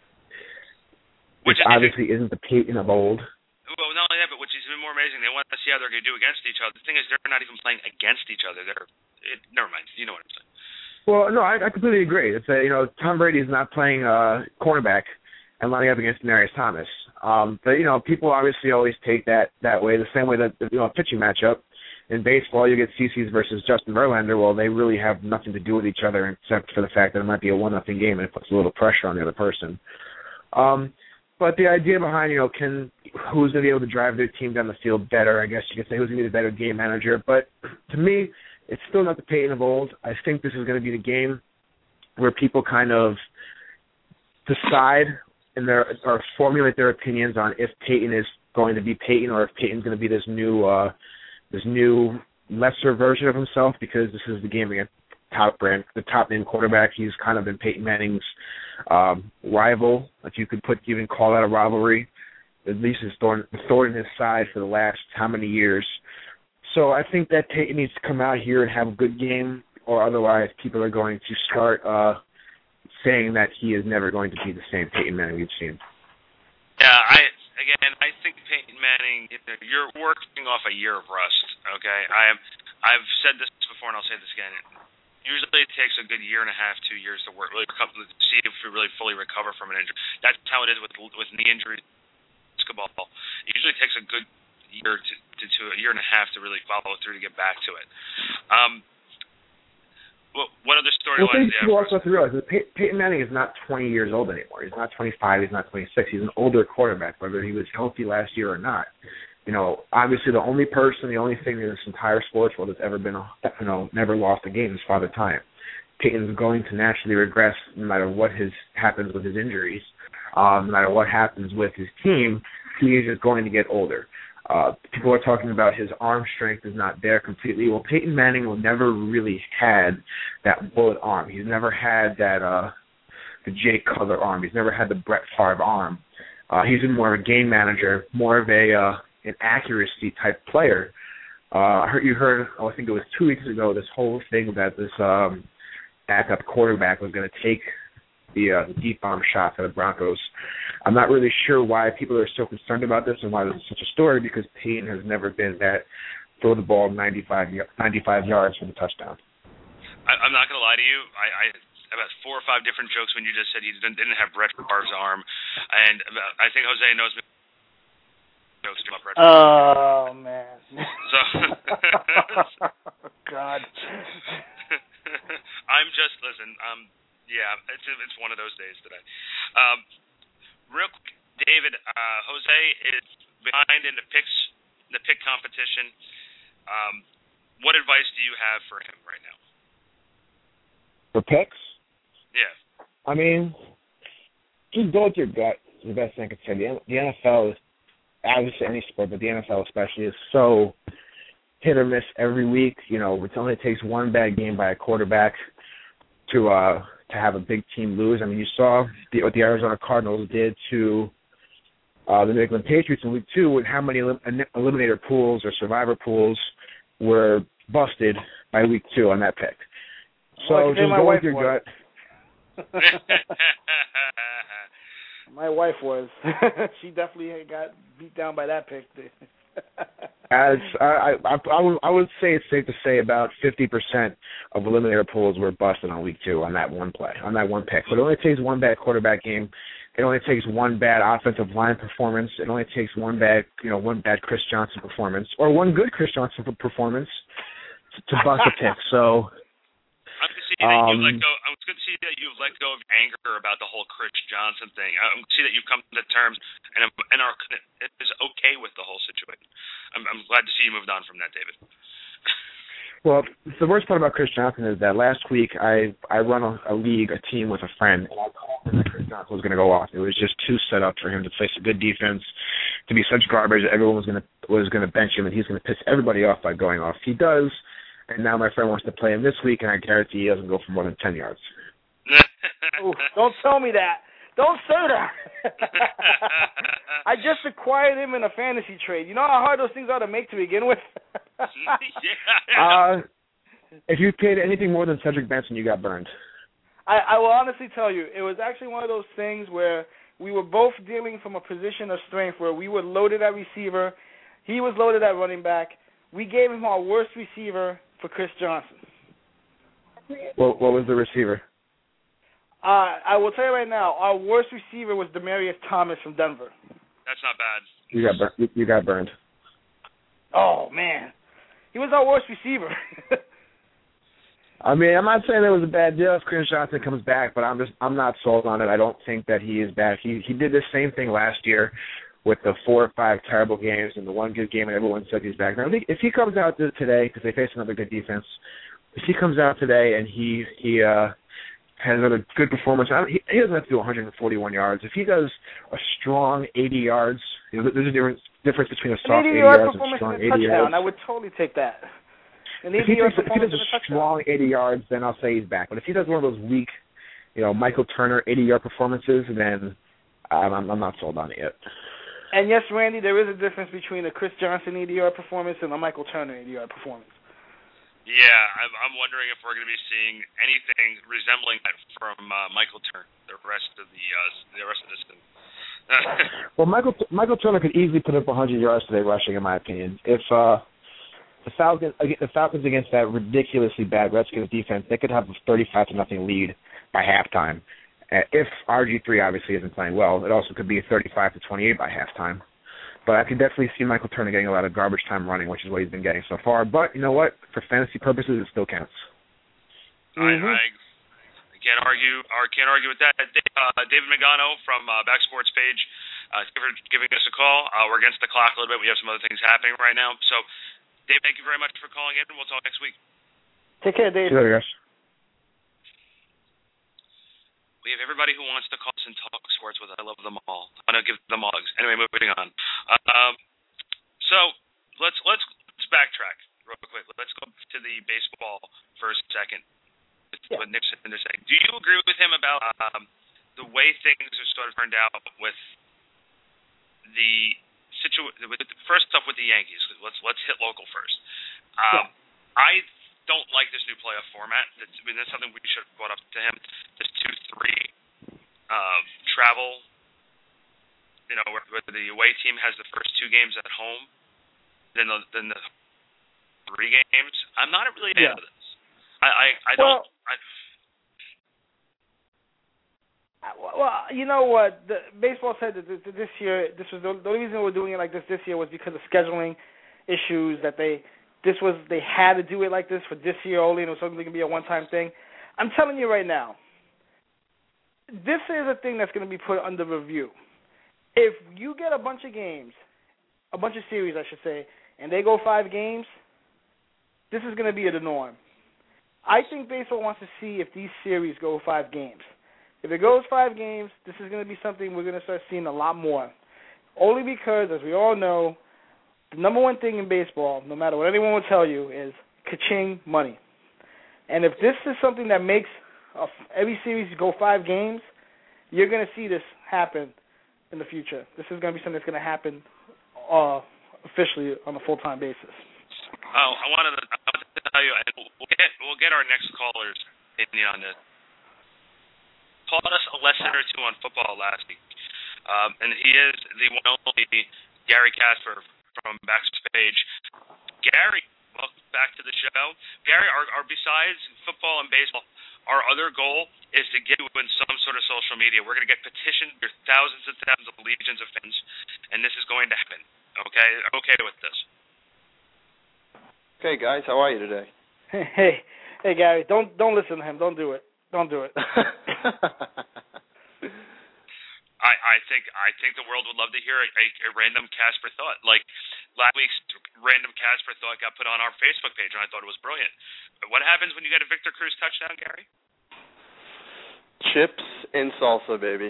[SPEAKER 4] which obviously isn't the Peyton of old.
[SPEAKER 2] Well, not only that, but which is even more amazing, they want to see how they're going to do against each other. The thing is, they're not even playing against each other. They're it, never mind. You know what I'm saying?
[SPEAKER 4] Well, no, I, I completely agree. It's a, you know, Tom Brady is not playing uh, cornerback and lining up against Demaryius Thomas. Um, but you know, people obviously always take that that way, the same way that you know a pitching matchup. In baseball, you get C C's versus Justin Verlander. Well, they really have nothing to do with each other except for the fact that it might be a one nothing game and it puts a little pressure on the other person. Um, but the idea behind, you know, can who's going to be able to drive their team down the field better, I guess you could say who's going to be the better game manager. But to me, it's still not the Peyton of old. I think this is going to be the game where people kind of decide and their, or formulate their opinions on if Peyton is going to be Peyton or if Peyton's going to be this new uh, this new lesser version of himself, because this is the game against top brand, the top name quarterback. He's kind of been Peyton Manning's um, rival, if you could put even call that a rivalry. At least his thorn, thorn in his side for the last how many years. So I think that Peyton needs to come out here and have a good game, or otherwise people are going to start uh, saying that he is never going to be the same Peyton Manning we've seen.
[SPEAKER 2] Yeah, I again, I think Peyton Manning, you're working off a year of rust. Okay, I am. I've said this before, and I'll say this again. Usually, it takes a good year and a half, two years to work, really see if we really fully recover from an injury. That's how it is with with knee injuries, basketball. It usually takes a good year to, to, to a year and a half to really follow through to get back to it. Um, what, what other storylines?
[SPEAKER 4] Well, people also have to realize that Pey- Peyton Manning is not twenty years old anymore. He's not twenty-five. He's not twenty-six. He's an older quarterback, whether he was healthy last year or not. You know, obviously the only person, the only thing in this entire sports world that's ever been, you know, never lost a game is Father Time. Peyton's going to naturally regress no matter what his happens with his injuries, um, no matter what happens with his team. He is just going to get older. Uh, people are talking about his arm strength is not there completely. Well, Peyton Manning will never really had that bullet arm. He's never had that uh, the Jay Cutler arm. He's never had the Brett Favre arm. Uh, he's been more of a game manager, more of a uh, an accuracy type player. Uh, I heard you heard, oh, I think it was two weeks ago, this whole thing that this um, backup quarterback was going to take the, uh, the deep arm shot for the Broncos. I'm not really sure why people are so concerned about this and why this is such a story, because Peyton has never been that throw the ball ninety-five, ninety-five yards for the touchdown.
[SPEAKER 2] I, I'm not going to lie to you. I, I about four or five different jokes when you just said he didn't, didn't have Brett Favre's arm, and about, I think Jose knows me. Jokes about Brett Favre.
[SPEAKER 3] Oh man.
[SPEAKER 2] So.
[SPEAKER 3] God.
[SPEAKER 2] I'm just listen. Um, yeah, it's it's one of those days today. Um. Real quick, David, uh, Jose is behind in the picks, the pick competition. Um, what advice do you have for him right now?
[SPEAKER 4] For picks?
[SPEAKER 2] Yeah.
[SPEAKER 4] I mean, just go with your gut. Is the best thing I could say. The, the N F L is, obviously any sport, but the N F L especially is so hit or miss every week. You know, it only takes one bad game by a quarterback to uh, to have a big team lose. I mean, you saw the, what the Arizona Cardinals did to uh, the New England Patriots in week two, and how many elim- eliminator pools or survivor pools were busted by week two on that pick. So
[SPEAKER 3] well,
[SPEAKER 4] just go with your
[SPEAKER 3] was.
[SPEAKER 4] gut.
[SPEAKER 3] My wife was. She definitely got beat down by that pick.
[SPEAKER 4] As I, I, I, would, I would say it's safe to say about fifty percent of eliminator pools were busted on week two on that one play, on that one pick. But it only takes one bad quarterback game. It only takes one bad offensive line performance. It only takes one bad, you know, one bad Chris Johnson performance or one good Chris Johnson performance to, to bust a pick. So
[SPEAKER 2] I'm good to see that
[SPEAKER 4] um,
[SPEAKER 2] you let go. I'm good to see that you've let go of anger about the whole Chris Johnson thing. I'm good to see that you've come to terms and and are is okay with the whole situation. I'm, I'm glad to see you moved on from that, David.
[SPEAKER 4] Well, the worst part about Chris Johnson is that last week I I run a, a league, a team with a friend, and I called him that Chris Johnson was going to go off. It was just too set up for him to face a good defense, to be such garbage that everyone was going to was going to bench him, and he's going to piss everybody off by going off. He does, and now my friend wants to play him this week, and I guarantee he doesn't go for more than ten yards.
[SPEAKER 3] Ooh, don't tell me that. Don't say that. I just acquired him in a fantasy trade. You know how hard those things are to make to begin with?
[SPEAKER 4] uh, if you paid anything more than Cedric Benson, you got burned.
[SPEAKER 3] I, I will honestly tell you, it was actually one of those things where we were both dealing from a position of strength where we were loaded at receiver. He was loaded at running back. We gave him our worst receiver for Chris Johnson.
[SPEAKER 4] What, what was the receiver?
[SPEAKER 3] Uh, I will tell you right now, our worst receiver was Demaryius Thomas from Denver.
[SPEAKER 2] That's not bad.
[SPEAKER 4] You got bur- you got burned.
[SPEAKER 3] Oh, man. He was our worst receiver.
[SPEAKER 4] I mean, I'm not saying that was a bad deal if Chris Johnson comes back, but I'm just I'm not sold on it. I don't think that he is bad. He he did the same thing last year with the four or five terrible games and the one good game, and everyone said he's back. Now, I think if he comes out today, because they face another good defense, if he comes out today and he he uh, has another good performance, I don't, he, he doesn't have to do one hundred forty-one yards. If he does a strong eighty yards, you know, there's a difference difference between a soft eighty yards and a strong eighty yards.
[SPEAKER 3] I would totally take that.
[SPEAKER 4] An if, he does, if he does a strong eighty yards, then I'll say he's back. But if he does one of those weak, you know, Michael Turner eighty-yard performances, then I'm, I'm not sold on it yet.
[SPEAKER 3] And yes, Randy, there is a difference between a Chris Johnson eighty-yard performance and a Michael Turner eighty-yard performance.
[SPEAKER 2] Yeah, I'm, I'm wondering if we're going to be seeing anything resembling that from uh, Michael Turner the rest of the uh, the rest of this thing.
[SPEAKER 4] Well, Michael Michael Turner could easily put up one hundred yards today rushing, in my opinion. If uh, the Falcons the Falcons against that ridiculously bad Redskins defense, they could have a thirty-five to nothing lead by halftime. Uh, if R G three obviously isn't playing well, it also could be a thirty-five to twenty-eight by halftime. But I could definitely see Michael Turner getting a lot of garbage time running, which is what he's been getting so far. But you know what? For fantasy purposes, it still counts.
[SPEAKER 2] Mm-hmm. I, I can't argue or can't argue with that. Uh, David Magano from uh, Back Sports Page, uh, thank you for giving us a call. Uh, we're against the clock a little bit. We have some other things happening right now. So, Dave, thank you very much for calling in, and we'll talk next week.
[SPEAKER 3] Take care, Dave.
[SPEAKER 4] See you later, guys.
[SPEAKER 2] We have everybody who wants to call us and talk sports with us. I love them all. I want to give them all hugs. Anyway, moving on. Um, so let's let's let's backtrack real quick. Let's go to the baseball for a second.
[SPEAKER 3] Yeah.
[SPEAKER 2] What Nick's saying. Do you agree with him about um, the way things have sort of turned out with the situ- with the, first stuff with the Yankees? Let's let's hit local first. Um, yeah. I. don't like this new playoff format. That's, I mean, that's something we should have brought up to him. This two three um, travel, you know, where, where the away team has the first two games at home, then the, then the three games. I'm not really
[SPEAKER 3] yeah.
[SPEAKER 2] into this. I, I, I
[SPEAKER 3] well,
[SPEAKER 2] don't. I,
[SPEAKER 3] well, you know what? The, baseball said that this year, this was the, the only reason we're doing it like this this year was because of scheduling issues that they. This was, they had to do it like this for this year only, and it was only going to be a one-time thing. I'm telling you right now, this is a thing that's going to be put under review. If you get a bunch of games, a bunch of series, I should say, and they go five games, this is going to be the norm. I think baseball wants to see if these series go five games. If it goes five games, this is going to be something we're going to start seeing a lot more. Only because, as we all know, the number one thing in baseball, no matter what anyone will tell you, is ka-ching, money. And if this is something that makes a, every series go five games, you're going to see this happen in the future. This is going to be something that's going to happen uh, officially on a full-time basis.
[SPEAKER 2] Oh, I wanted to, I wanted to tell you, and we'll get, we'll get our next caller's opinion on this. Taught us a lesson or two on football last week, um, and he is the one and only Gary Casper from Backstage. Gary, welcome back to the show. Gary, our, our besides football and baseball, our other goal is to get you in some sort of social media. We're going to get petitioned for thousands and thousands of legions of fans, and this is going to happen. Okay, I'm okay with this.
[SPEAKER 5] Okay, guys, how are you today?
[SPEAKER 3] Hey, hey, Gary, don't don't listen to him. Don't do it. Don't do it.
[SPEAKER 2] I, I think I think the world would love to hear a, a, a random Casper thought. Like last week's random Casper thought got put on our Facebook page, and I thought it was brilliant. What happens when you get a Victor Cruz touchdown, Gary?
[SPEAKER 5] Chips and salsa, baby.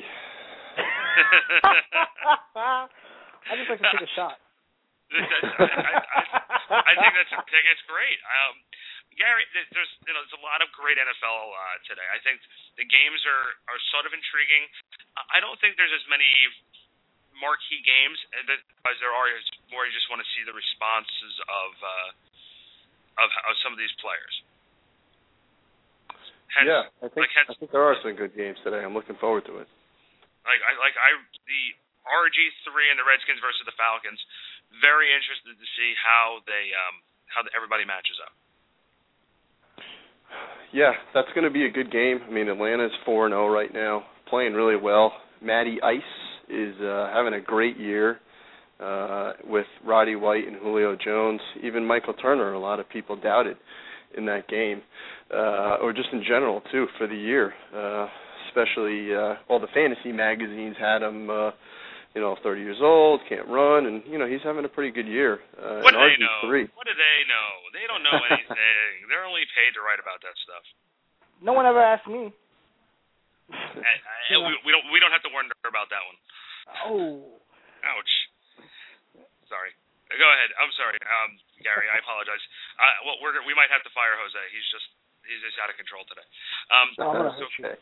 [SPEAKER 3] I just like to take a shot.
[SPEAKER 2] I, I, I, I think that's I think it's great. Um, Gary, there's you know there's a lot of great N F L uh, today. I think the games are, are sort of intriguing. I don't think there's as many marquee games as there are as more you just want to see the responses of uh, of, of some of these players. Hence,
[SPEAKER 5] yeah, I think
[SPEAKER 2] like, hence,
[SPEAKER 5] I think there are some good games today. I'm looking forward to it.
[SPEAKER 2] Like I like I the R G three and the Redskins versus the Falcons. Very interested to see how they um, how everybody matches up.
[SPEAKER 5] Yeah, that's going to be a good game. I mean, Atlanta's four and oh right now, playing really well. Matty Ice is uh, having a great year uh, with Roddy White and Julio Jones. Even Michael Turner, a lot of people doubted in that game, uh, or just in general, too, for the year. Uh, especially uh, all the fantasy magazines had him, uh, you know, thirty years old, can't run, and, you know, he's having a pretty good year. Uh,
[SPEAKER 2] what do they
[SPEAKER 5] R G three.
[SPEAKER 2] know? What do they know? They don't know anything. They're only paid to write about that stuff.
[SPEAKER 3] No one ever asked me.
[SPEAKER 2] and, and we, we don't we don't have to wonder about that one.
[SPEAKER 3] Oh.
[SPEAKER 2] Ouch. Sorry. Go ahead. I'm sorry, um, Gary. I apologize. Uh, well, we're we might have to fire Jose. He's just he's just out of control today. Um,
[SPEAKER 3] oh,
[SPEAKER 2] so,
[SPEAKER 3] okay.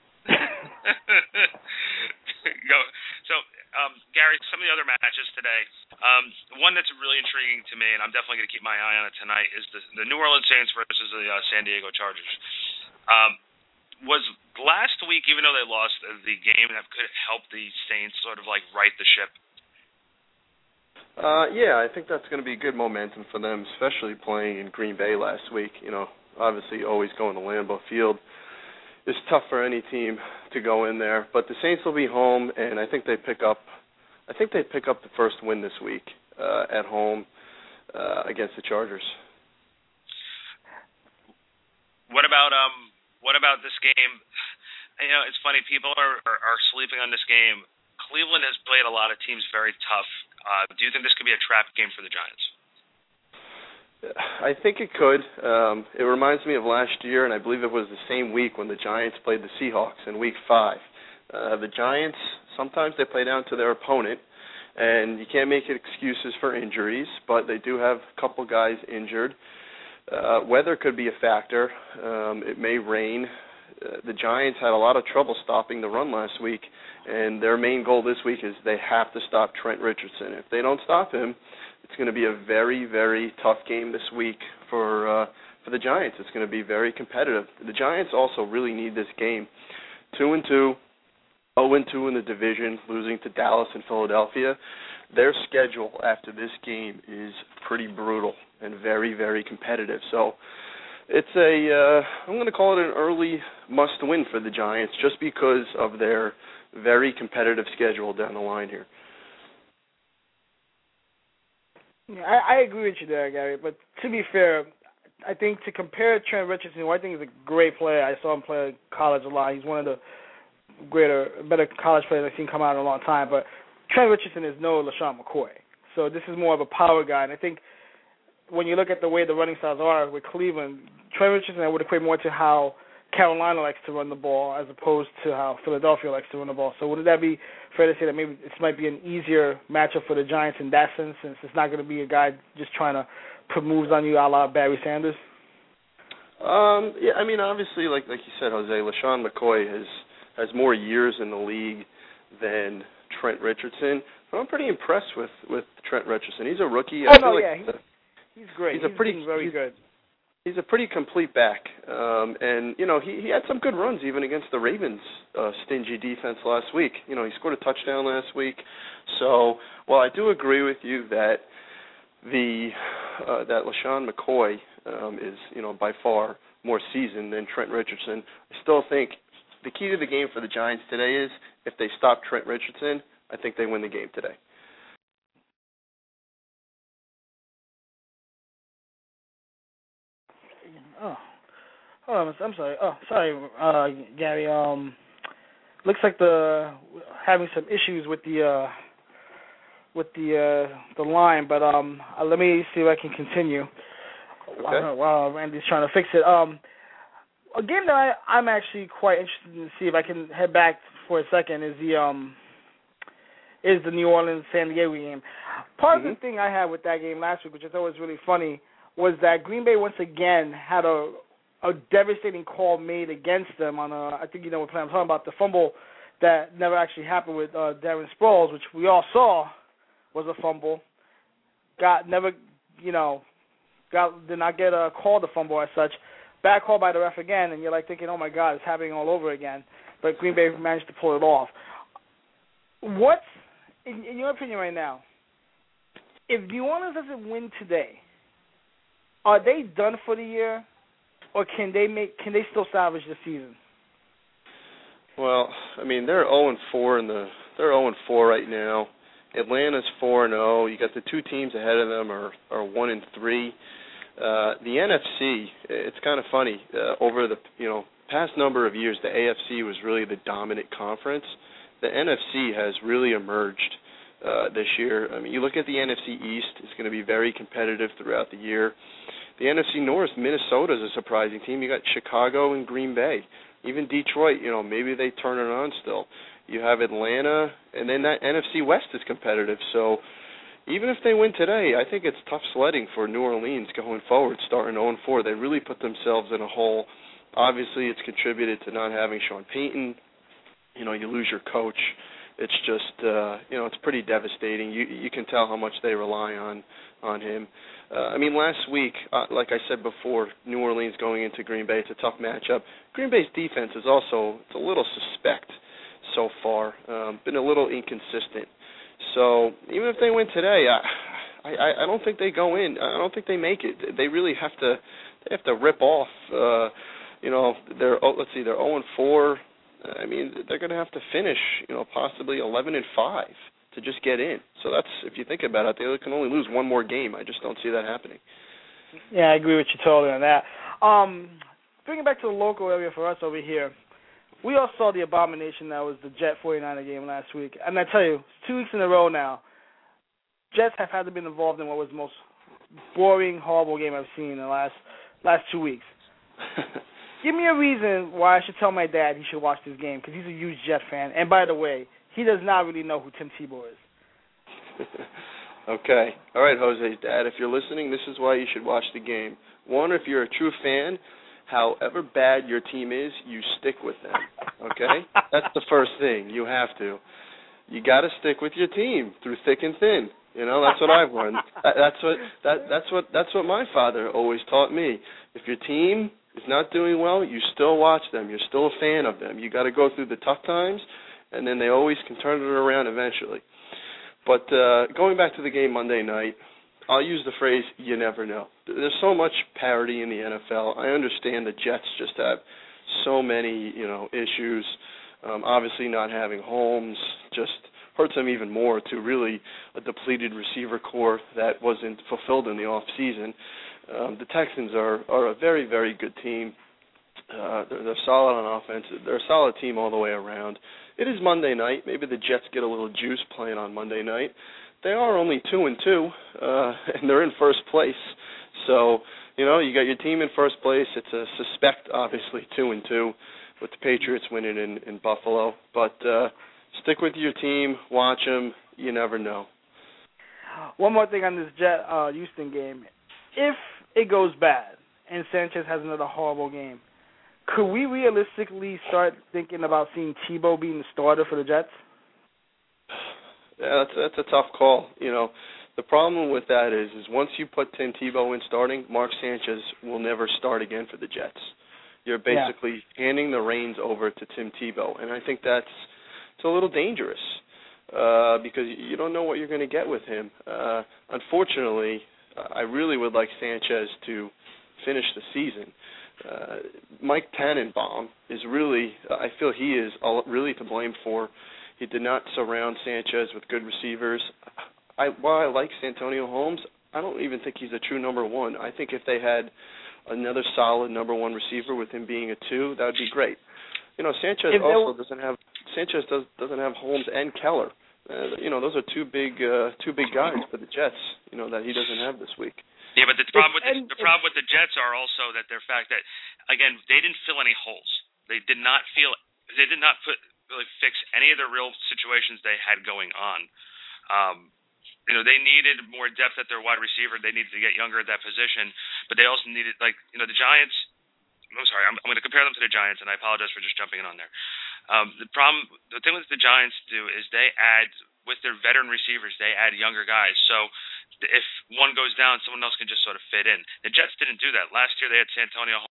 [SPEAKER 2] Go. So, um, Gary, some of the other matches today. Um, one that's really intriguing to me, and I'm definitely going to keep my eye on it tonight, is the, the New Orleans Saints versus the uh, San Diego Chargers. Um, was last week, even though they lost, the game that could help the Saints sort of like right the ship?
[SPEAKER 5] Uh, yeah, I think that's going to be good momentum for them, especially playing in Green Bay last week. You know, obviously always going to Lambeau Field. It's tough for any team to go in there, but the Saints will be home, and I think they pick up. I think they pick up the first win this week uh, at home uh, against the Chargers.
[SPEAKER 2] What about um? What about this game? You know, it's funny. People are, are, are sleeping on this game. Cleveland has played a lot of teams very tough. Uh, do you think this could be a trap game for the Giants?
[SPEAKER 5] I think it could. Um, it reminds me of last year, and I believe it was the same week when the Giants played the Seahawks in Week Five. Uh, the Giants, sometimes they play down to their opponent, and you can't make excuses for injuries, but they do have a couple guys injured. Uh, weather could be a factor. Um, it may rain. Uh, the Giants had a lot of trouble stopping the run last week, and their main goal this week is they have to stop Trent Richardson. If they don't stop him, it's going to be a very, very tough game this week for uh, for the Giants. It's going to be very competitive. The Giants also really need this game. Two and two, zero and two in the division, losing to Dallas and Philadelphia. Their schedule after this game is pretty brutal and very, very competitive. So it's a, uh, I'm going to call it an early must-win for the Giants just because of their very competitive schedule down the line here.
[SPEAKER 3] Yeah, I, I agree with you there, Gary. But to be fair, I think to compare Trent Richardson, who I think is a great player, I saw him play in college a lot. He's one of the greater, better college players I've seen come out in a long time. But Trent Richardson is no LaShawn McCoy. So this is more of a power guy. And I think when you look at the way the running styles are with Cleveland, Trent Richardson I would equate more to how Carolina likes to run the ball as opposed to how Philadelphia likes to run the ball. So wouldn't that be fair to say that maybe this might be an easier matchup for the Giants in that sense, since it's not going to be a guy just trying to put moves on you a la Barry Sanders?
[SPEAKER 5] Um, yeah, I mean, obviously, like like you said, Jose, LaShawn McCoy has has more years in the league than Trent Richardson. But I'm pretty impressed with, with Trent Richardson. He's a rookie.
[SPEAKER 3] Oh,
[SPEAKER 5] I
[SPEAKER 3] no,
[SPEAKER 5] feel
[SPEAKER 3] yeah,
[SPEAKER 5] like
[SPEAKER 3] he's, he's great.
[SPEAKER 5] He's,
[SPEAKER 3] he's
[SPEAKER 5] a pretty
[SPEAKER 3] very
[SPEAKER 5] he's,
[SPEAKER 3] good.
[SPEAKER 5] He's a pretty complete back. Um, and, you know, he, he had some good runs even against the Ravens' uh, stingy defense last week. You know, he scored a touchdown last week. So, while I do agree with you that the uh, that LaShawn McCoy um, is, you know, by far more seasoned than Trent Richardson, I still think the key to the game for the Giants today is if they stop Trent Richardson, I think they win the game today.
[SPEAKER 3] Oh, hold on, I'm sorry. Oh, sorry, uh, Gary. Um, looks like the having some issues with the uh, with the uh, the line, but um, uh, let me see if I can continue.
[SPEAKER 5] Okay.
[SPEAKER 3] While, while Randy's trying to fix it. Um, a game that I, I'm actually quite interested in to see if I can head back for a second is the um is the New Orleans San Diego game. Part
[SPEAKER 5] mm-hmm.
[SPEAKER 3] of the thing I had with that game last week, which I thought was really funny, was that Green Bay once again had a a devastating call made against them on a, I think you know what I'm talking about, the fumble that never actually happened with uh, Darren Sproles, which we all saw was a fumble. Got never, you know, got did not get a call to fumble as such. Bad call by the ref again, and you're like thinking, oh my God, it's happening all over again. But Green Bay managed to pull it off. What's, in, in your opinion right now, if New Orleans doesn't win today, are they done for the year, or can they make? Can they still salvage the season?
[SPEAKER 5] Well, I mean, they're zero and four in the. They're zero and four right now. Atlanta's four and zero. You got the two teams ahead of them are are one and three. Uh, the N F C, it's kind of funny. Uh, over the you know past number of years, the A F C was really the dominant conference. The N F C has really emerged uh, this year. I mean, you look at the N F C East; it's going to be very competitive throughout the year. The N F C North, Minnesota is a surprising team. You got Chicago and Green Bay. Even Detroit, you know, maybe they turn it on still. You have Atlanta, and then that N F C West is competitive. So even if they win today, I think it's tough sledding for New Orleans going forward, starting zero and four. They really put themselves in a hole. Obviously, it's contributed to not having Sean Payton. You know, you lose your coach. It's just, uh, you know, it's pretty devastating. You you can tell how much they rely on on him. Uh, I mean, last week, uh, like I said before, New Orleans going into Green Bay, it's a tough matchup. Green Bay's defense is also it's a little suspect so far, um, been a little inconsistent. So even if they win today, I, I I don't think they go in. I don't think they make it. They really have to they have to rip off. Uh, you know, they're oh, let's see, they're zero and four. I mean, they're going to have to finish, you know, possibly eleven and five to just get in. So that's, if you think about it, they can only lose one more game. I just don't see that happening.
[SPEAKER 3] Yeah, I agree with you totally on that. Um, bringing it back to the local area for us over here, we all saw the abomination that was the Jet forty-niner game last week. And I tell you, it's two weeks in a row now. Jets have had to be involved in what was the most boring, horrible game I've seen in the last last two weeks. Give me a reason why I should tell my dad he should watch this game, because he's a huge Jet fan. And by the way, he does not really know who Tim Tebow is.
[SPEAKER 5] Okay. All right, Jose's dad, if you're listening, this is why you should watch the game. One, if you're a true fan, however bad your team is, you stick with them. Okay? That's the first thing. You have to. You got to stick with your team through thick and thin. You know, that's what I've learned. That, that's what that that's what that's what my father always taught me. If your team is not doing well, you still watch them. You're still a fan of them. You got to go through the tough times, and then they always can turn it around eventually. But uh, going back to the game Monday night, I'll use the phrase, you never know. There's so much parity in the N F L. I understand the Jets just have so many, you know, issues. Um, obviously not having Holmes just hurts them even more, to really a depleted receiver core that wasn't fulfilled in the off season. Um, the Texans are, are a very, very good team. Uh, they're, they're solid on offense. They're a solid team all the way around. It is Monday night. Maybe the Jets get a little juice playing on Monday night. They are only two and two, uh, and they're in first place. So, you know, you got your team in first place. It's a suspect, obviously, two and two, with the Patriots winning in, in Buffalo. But uh, stick with your team, watch them. You never know.
[SPEAKER 3] One more thing on this Jet uh, Houston game. If it goes bad and Sanchez has another horrible game, could we realistically start thinking about seeing Tebow being the starter for the Jets?
[SPEAKER 5] Yeah, that's that's a tough call. You know, the problem with that is, is once you put Tim Tebow in starting, Mark Sanchez will never start again for the Jets. You're basically yeah. handing the reins over to Tim Tebow, and I think that's it's a little dangerous uh, because you don't know what you're going to get with him. Uh, unfortunately, I really would like Sanchez to finish the season. Uh, Mike Tannenbaum is really, I feel he is really to blame for. He did not surround Sanchez with good receivers. I, while I like Santonio Holmes, I don't even think he's a true number one. I think if they had another solid number one receiver with him being a two, that would be great. You know, Sanchez if also doesn't have Sanchez does, doesn't have Holmes and Keller. Uh, you know, those are two big uh, two big guys for the Jets. You know that he doesn't have this week.
[SPEAKER 2] Yeah, but the problem with the, the problem with the Jets are also that their fact that again they didn't fill any holes. They did not feel they did not put really fix any of the real situations they had going on. Um, you know, they needed more depth at their wide receiver. They needed to get younger at that position, but they also needed, like, you know, the Giants. I'm sorry, I'm, I'm going to compare them to the Giants, and I apologize for just jumping in on there. Um, the problem, the thing with the Giants do is they add, with their veteran receivers, they add younger guys. So if one goes down, someone else can just sort of fit in. The Jets didn't do that. Last year they had Santonio Holmes,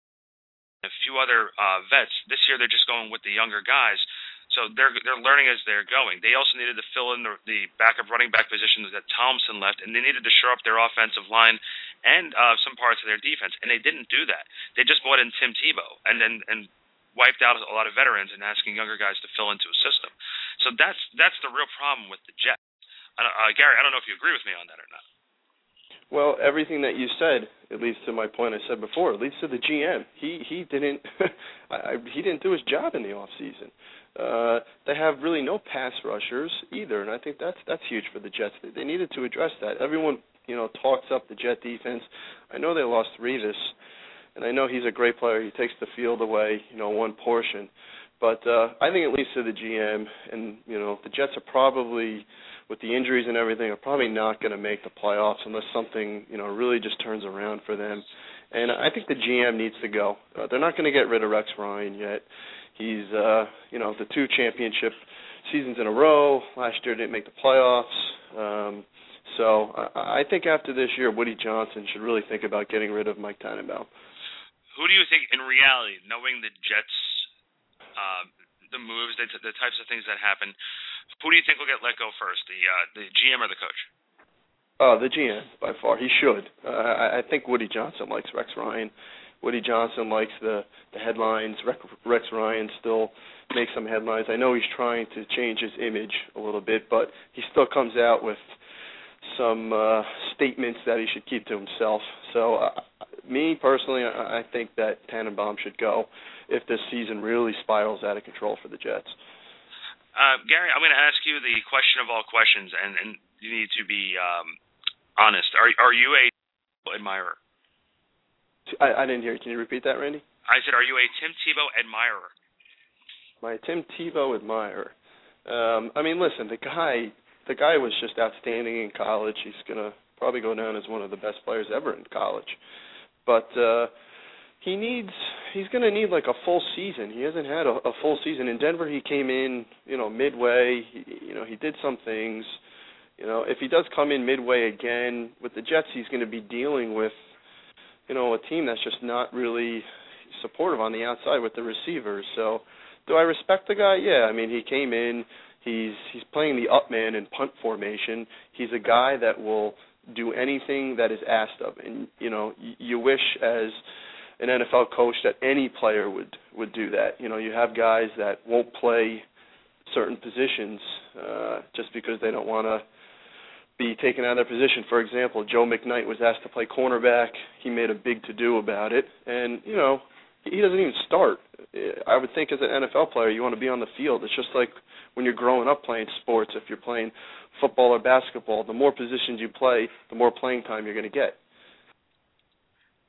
[SPEAKER 2] a few other uh, vets. This year they're just going with the younger guys. So they're they're learning as they're going. They also needed to fill in the, the backup running back positions that Thompson left, and they needed to shore up their offensive line and uh, some parts of their defense, and they didn't do that. They just brought in Tim Tebow and then and wiped out a lot of veterans and asking younger guys to fill into a system. So that's that's the real problem with the Jets. Uh, Gary, I don't know if you agree with me on that or not.
[SPEAKER 5] Well, everything that you said, it leads to my point I said before. It leads to the G M. He he didn't I, he didn't do his job in the off season. Uh, they have really no pass rushers either, and I think that's that's huge for the Jets. They, they needed to address that. Everyone, you know, talks up the Jet defense. I know they lost Revis, and I know he's a great player. He takes the field away, you know, one portion. But uh, I think it leads to the G M, and you know, the Jets are probably, with the injuries and everything, are probably not going to make the playoffs unless something, you know, really just turns around for them. And I think the G M needs to go. Uh, they're not going to get rid of Rex Ryan yet. He's, uh, you know, the two championship seasons in a row. Last year didn't make the playoffs. Um, so I, I think after this year, Woody Johnson should really think about getting rid of Mike Tannenbaum.
[SPEAKER 2] Who do you think, in reality, knowing the Jets, uh, the moves, the, the types of things that happen, who do you think will get let go first, the uh, the G M or the coach?
[SPEAKER 5] Oh, the G M, by far. He should. Uh, I, I think Woody Johnson likes Rex Ryan. Woody Johnson likes the, the headlines. Rex, Rex Ryan still makes some headlines. I know he's trying to change his image a little bit, but he still comes out with some uh, statements that he should keep to himself. So uh, me, personally, I, I think that Tannenbaum should go if this season really spirals out of control for the Jets.
[SPEAKER 2] Uh, Gary, I'm going to ask you the question of all questions, and, and you need to be um, honest. Are are you a admirer?
[SPEAKER 5] I, I didn't hear. Can you repeat that, Randy?
[SPEAKER 2] I said, are you a Tim Tebow admirer?
[SPEAKER 5] My Tim Tebow admirer. Um, I mean, listen, the guy, the guy was just outstanding in college. He's gonna probably go down as one of the best players ever in college. But uh, he needs, he's gonna need like a full season. He hasn't had a, a full season in Denver. He came in, you know, midway. He, you know, he did some things. You know, if he does come in midway again with the Jets, he's going to be dealing with, you know, a team that's just not really supportive on the outside with the receivers. So, do I respect the guy? Yeah. I mean, he came in. He's he's playing the up man in punt formation. He's a guy that will do anything that is asked of. And, you know, you, you wish as an N F L coach that any player would, would do that. You know, you have guys that won't play certain positions uh, just because they don't want to be taken out of their position. For example, Joe McKnight was asked to play cornerback. He made a big to-do about it. And, you know, he doesn't even start. I would think as an N F L player, you want to be on the field. It's just like when you're growing up playing sports. If you're playing football or basketball, the more positions you play, the more playing time you're going to get.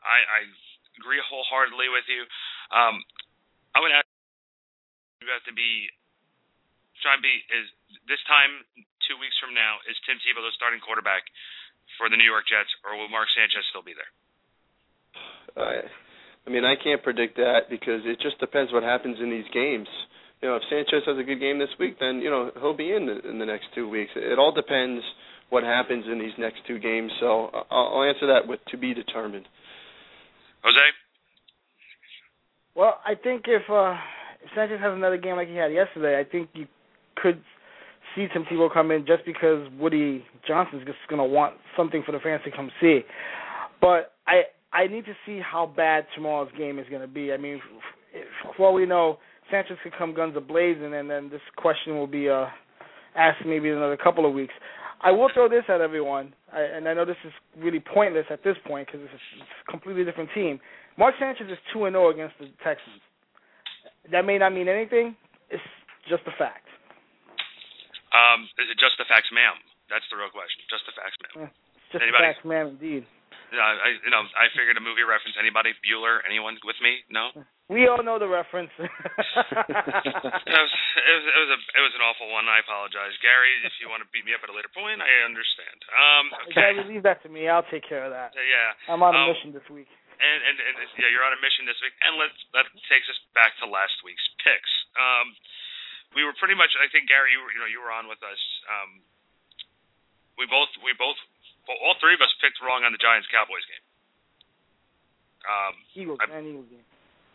[SPEAKER 2] I, I agree wholeheartedly with you. Um, I would ask you have to be try and be is this time two weeks from now is Tim Tebow the starting quarterback for the New York Jets, or will Mark Sanchez still be there?
[SPEAKER 5] I, I mean, I can't predict that because it just depends what happens in these games. You know, if Sanchez has a good game this week, then you know he'll be in the, in the next two weeks. It all depends what happens in these next two games. So I'll, I'll answer that with to be determined.
[SPEAKER 2] Jose?
[SPEAKER 3] Well, I think if, uh, if Sanchez has another game like he had yesterday, I think you could see Tim Tebow come in just because Woody Johnson's just going to want something for the fans to come see. But I I need to see how bad tomorrow's game is going to be. I mean, if, for all we know, Sanchez could come guns a-blazing, and then this question will be uh, asked maybe in another couple of weeks. I will throw this at everyone, I, and I know this is really pointless at this point because it's, it's a completely different team. Mark Sanchez is two and oh against the Texans. That may not mean anything. It's just a fact.
[SPEAKER 2] Um, is it just the facts, ma'am? That's the real question. Just the facts, ma'am.
[SPEAKER 3] Yeah, it's just
[SPEAKER 2] Anybody?
[SPEAKER 3] the facts, ma'am, indeed.
[SPEAKER 2] Yeah, I, you know, I figured a movie reference. Anybody? Bueller? Anyone with me? No?
[SPEAKER 3] We all know the reference.
[SPEAKER 2] it, was, it, was, it, was a, it was an awful one. I apologize. Gary, if you want to beat me up at a later point, I understand. Um, okay.
[SPEAKER 3] Gary, leave that to me. I'll take care of that.
[SPEAKER 2] Uh, yeah.
[SPEAKER 3] I'm on a
[SPEAKER 2] um,
[SPEAKER 3] mission this week.
[SPEAKER 2] And, and, and yeah, you're on a mission this week. And let's that takes us back to last week's picks. Um, we were pretty much, I think, Gary, you were, you know, you were on with us. Um, we both, we both, well, all three of us picked wrong on the Giants-Cowboys game. Um,
[SPEAKER 3] Eagles,
[SPEAKER 2] I,
[SPEAKER 3] man, Eagles game.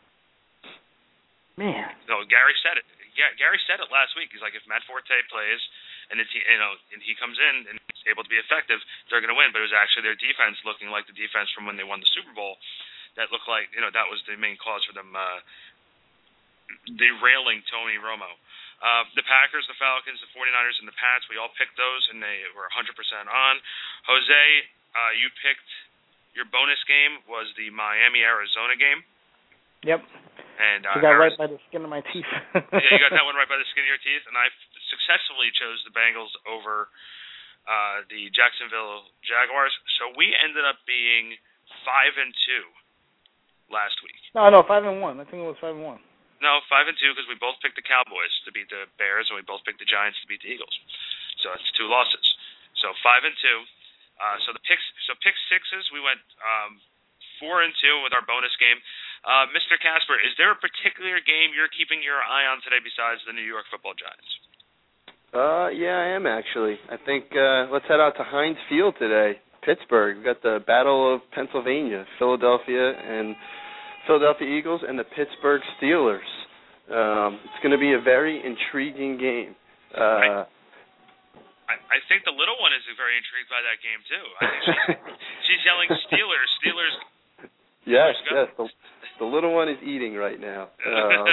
[SPEAKER 3] Man.
[SPEAKER 2] No, Gary said it. Gary said it last week. He's like, if Matt Forte plays and it's, you know, and he comes in and is able to be effective, they're going to win. But it was actually their defense looking like the defense from when they won the Super Bowl. That looked like, you know, that was the main cause for them uh, derailing Tony Romo. Uh, the Packers, the Falcons, the forty-niners, and the Pats, we all picked those, and they were one hundred percent on. Jose, uh, you picked your bonus game was the Miami-Arizona game.
[SPEAKER 3] Yep.
[SPEAKER 2] And uh,
[SPEAKER 3] I got
[SPEAKER 2] Arizona,
[SPEAKER 3] right by the skin of my teeth.
[SPEAKER 2] yeah, you got that one right by the skin of your teeth, and I successfully chose the Bengals over uh, the Jacksonville Jaguars. So we ended up being five and two last week.
[SPEAKER 3] No, no, five and one. I think it was five and one.
[SPEAKER 2] No, five and two because we both picked the Cowboys to beat the Bears, and we both picked the Giants to beat the Eagles. So that's two losses. So five and two. Uh, so the picks, so pick sixes, we went um, four and two with our bonus game. Uh, Mister Casper, is there a particular game you're keeping your eye on today besides the New York Football Giants?
[SPEAKER 5] Uh, yeah, I am actually. I think uh, let's head out to Heinz Field today, Pittsburgh. We've got the Battle of Pennsylvania, Philadelphia and Philadelphia Eagles and the Pittsburgh Steelers. Um, it's going to be a very intriguing game. Uh,
[SPEAKER 2] I, I think the little one is very intrigued by that game too. I think she's, she's yelling Steelers, Steelers.
[SPEAKER 5] Yes,
[SPEAKER 2] Steelers
[SPEAKER 5] yes. The, the little one is eating right now. Uh,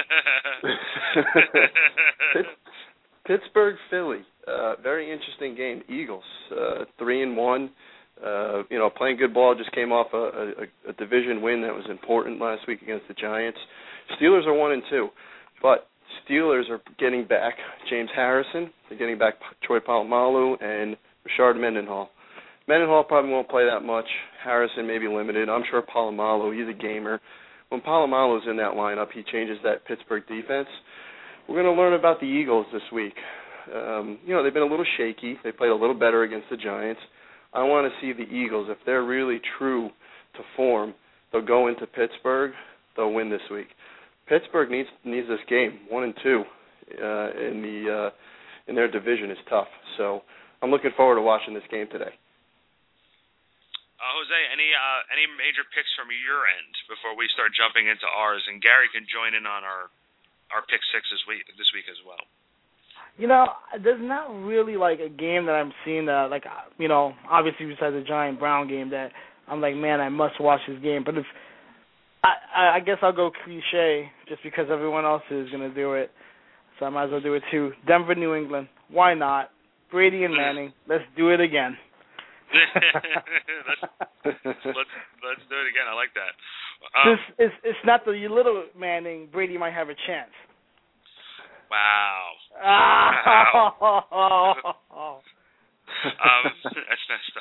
[SPEAKER 5] Pittsburgh, Philly. Uh, very interesting game. Eagles, uh, three and one. Uh, you know, playing good ball, just came off a, a, a division win that was important last week against the Giants. Steelers are one and two, but Steelers are getting back James Harrison. They're getting back Troy Polamalu and Rashard Mendenhall. Mendenhall probably won't play that much. Harrison may be limited. I'm sure Polamalu, he's a gamer. When Polamalu's in that lineup, he changes that Pittsburgh defense. We're going to learn about the Eagles this week. Um, you know, they've been a little shaky. They played a little better against the Giants. I want to see the Eagles. If they're really true to form, they'll go into Pittsburgh. They'll win this week. Pittsburgh needs needs this game. One and two uh, in the uh, in their division is tough. So I'm looking forward to watching this game today.
[SPEAKER 2] Uh, Jose, any uh, any major picks from your end before we start jumping into ours? And Gary can join in on our our pick six this week this week as well.
[SPEAKER 3] You know, there's not really, like, a game that I'm seeing that, like, you know, obviously besides the Giant-Brown game that I'm like, man, I must watch this game. But if I, I guess I'll go cliche just because everyone else is going to do it, so I might as well do it too. Denver, New England. Why not? Brady and Manning. Let's do it again.
[SPEAKER 2] let's, let's let's do it again. I like that. Um,
[SPEAKER 3] this it's it's not the little Manning. Brady might have a chance.
[SPEAKER 2] Wow.
[SPEAKER 3] wow.
[SPEAKER 2] um, that's messed up.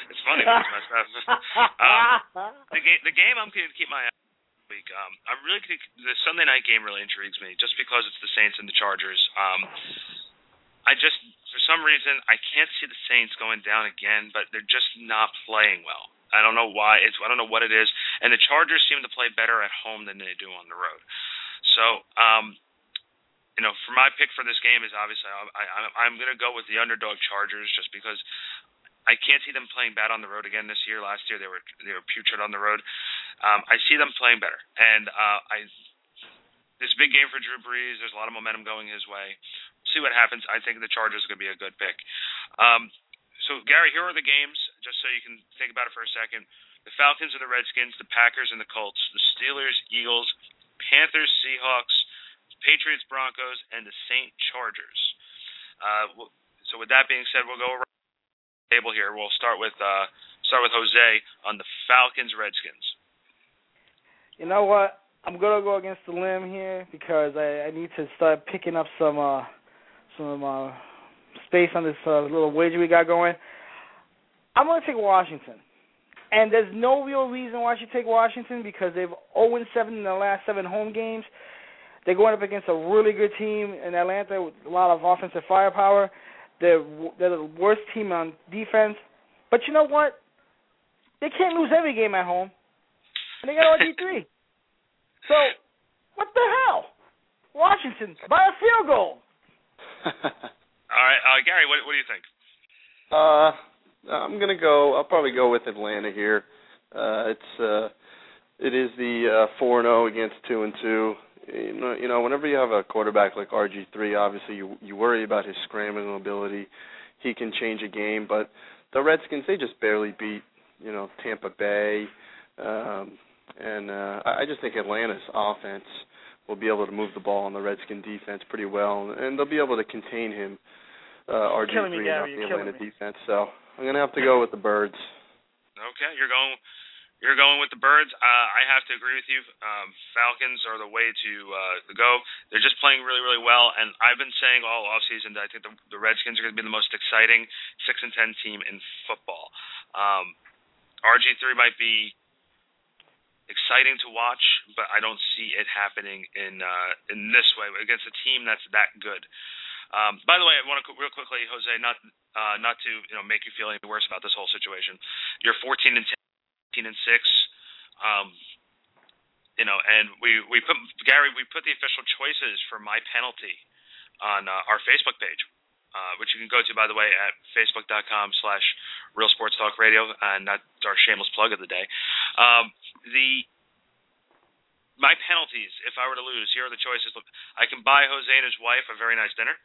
[SPEAKER 2] It's funny when it's messed up. um, the game, the game I'm going to keep my eye on this week. Um, I'm really the Sunday night game really intrigues me, just because it's the Saints and the Chargers. Um, I just, for some reason, I can't see the Saints going down again, but they're just not playing well. I don't know why. It's I don't know what it is. And the Chargers seem to play better at home than they do on the road. So, um, you know, for my pick for this game is obviously I, I, I'm going to go with the underdog Chargers, just because I can't see them playing bad on the road again this year. Last year they were they were putrid on the road. Um, I see them playing better, and uh, I this big game for Drew Brees. There's a lot of momentum going his way. See what happens. I think the Chargers are going to be a good pick. Um, so Gary, here are the games, just so you can think about it for a second. The Falcons and the Redskins, the Packers and the Colts, the Steelers, Eagles, Panthers, Seahawks, Patriots, Broncos, and the Saint Chargers. Uh, so with that being said, we'll go around the table here. We'll start with uh, start with Jose on the Falcons, Redskins.
[SPEAKER 3] You know what? I'm gonna go against the limb here because I, I need to start picking up some uh, some uh, space on this uh, little wager we got going. I'm gonna take Washington, and there's no real reason why I should take Washington because they've oh and seven in the last seven home games. They're going up against a really good team in Atlanta with a lot of offensive firepower. They're, they're the worst team on defense. But you know what? They can't lose every game at home. And they got R G three. So, what the hell? Washington, by a field goal.
[SPEAKER 2] All right, uh, Gary, what, what do you think?
[SPEAKER 5] Uh, I'm going to go, I'll probably go with Atlanta here. Uh, it's, uh, it is the uh, four and oh against two and two. You know, you know, whenever you have a quarterback like R G three, obviously you you worry about his scrambling ability. He can change a game, but the Redskins, they just barely beat, you know, Tampa Bay. Um, and uh, I just think Atlanta's offense will be able to move the ball on the Redskin defense pretty well, and they'll be able to contain him, uh, R G three, and not the Atlanta defense. So I'm going to have to go with the Birds.
[SPEAKER 2] Okay, you're going... You're going with the Birds. Uh, I have to agree with you. Um, Falcons are the way to, uh, to go. They're just playing really, really well. And I've been saying all offseason that I think the, the Redskins are going to be the most exciting six and ten team in football. Um, R G three might be exciting to watch, but I don't see it happening in uh, in this way against a team that's that good. Um, by the way, I want to real quickly, Jose, not uh, not to you know make you feel any worse about this whole situation. You're fourteen and ten. and six, um, you know, and we, we put, Gary, we put the official choices for my penalty on uh, our Facebook page, uh, which you can go to, by the way, at facebook.com slash Real Sports Talk Radio, and that's our shameless plug of the day. Um, the my penalties, if I were to lose, here are the choices. Look, I can buy Jose and his wife a very nice dinner.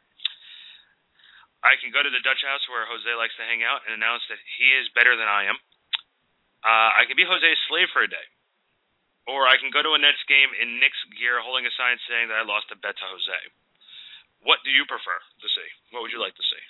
[SPEAKER 2] I can go to the Dutch house where Jose likes to hang out and announce that he is better than I am. Uh, I can be Jose's slave for a day. Or I can go to a Nets game in Knicks gear holding a sign saying that I lost a bet to Jose. What do you prefer to see? What would you like to see?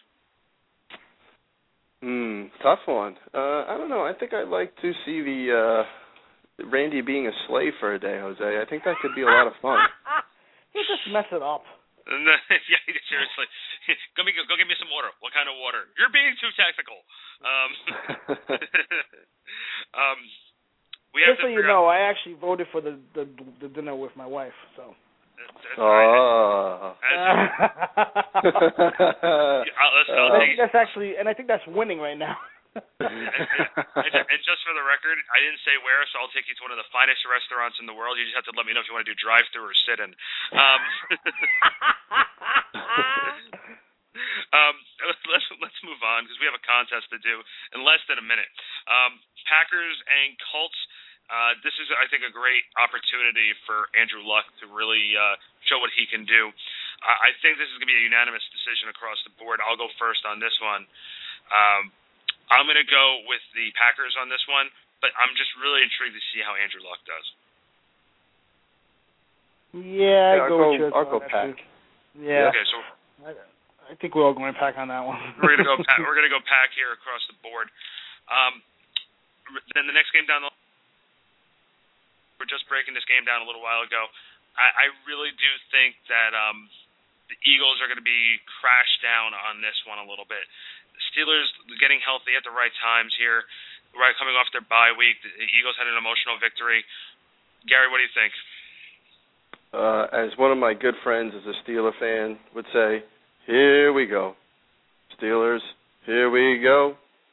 [SPEAKER 5] Hmm, tough one. Uh, I don't know. I think I'd like to see the uh, Randy being a slave for a day, Jose. I think that could be a lot of fun.
[SPEAKER 3] You just mess it up.
[SPEAKER 2] Yeah, seriously. Go, me, go get me some water. What kind of water? You're being too technical. Um, um, we have
[SPEAKER 3] Just so you
[SPEAKER 2] out.
[SPEAKER 3] know, I actually voted for the, the the dinner with my wife. So.
[SPEAKER 2] That's
[SPEAKER 5] oh.
[SPEAKER 2] right. As,
[SPEAKER 3] uh,
[SPEAKER 2] I'll, listen, I'll
[SPEAKER 3] I
[SPEAKER 2] take,
[SPEAKER 3] think that's actually, and I think that's winning right now.
[SPEAKER 2] and, and, and just for the record, I didn't say where, so I'll take you to one of the finest restaurants in the world. You just have to let me know if you want to do drive-through or sit-in. Um, um, let's let's move on because we have a contest to do in less than a minute. Um, Packers and Colts. Uh, this is, I think, a great opportunity for Andrew Luck to really uh, show what he can do. Uh, I think this is going to be a unanimous decision across the board. I'll go first on this one. Um, I'm going to go with the Packers on this one, but I'm just really intrigued to see how Andrew Luck does.
[SPEAKER 3] Yeah,
[SPEAKER 5] yeah I'll
[SPEAKER 3] go,
[SPEAKER 5] go,
[SPEAKER 3] with
[SPEAKER 5] I'll go Pack.
[SPEAKER 3] Yeah.
[SPEAKER 2] Okay, so
[SPEAKER 3] I, I think we're all going Pack on that one.
[SPEAKER 2] we're going to go. Pack, we're going to go Pack here across the board. Um, then the next game down the. We're just breaking this game down a little while ago. I, I really do think that um, the Eagles are going to be crashed down on this one a little bit. Steelers getting healthy at the right times here, right coming off their bye week. The Eagles had an emotional victory. Gary, what do you think?
[SPEAKER 5] Uh, as one of my good friends as a Steeler fan would say, here we go. Steelers, here we go.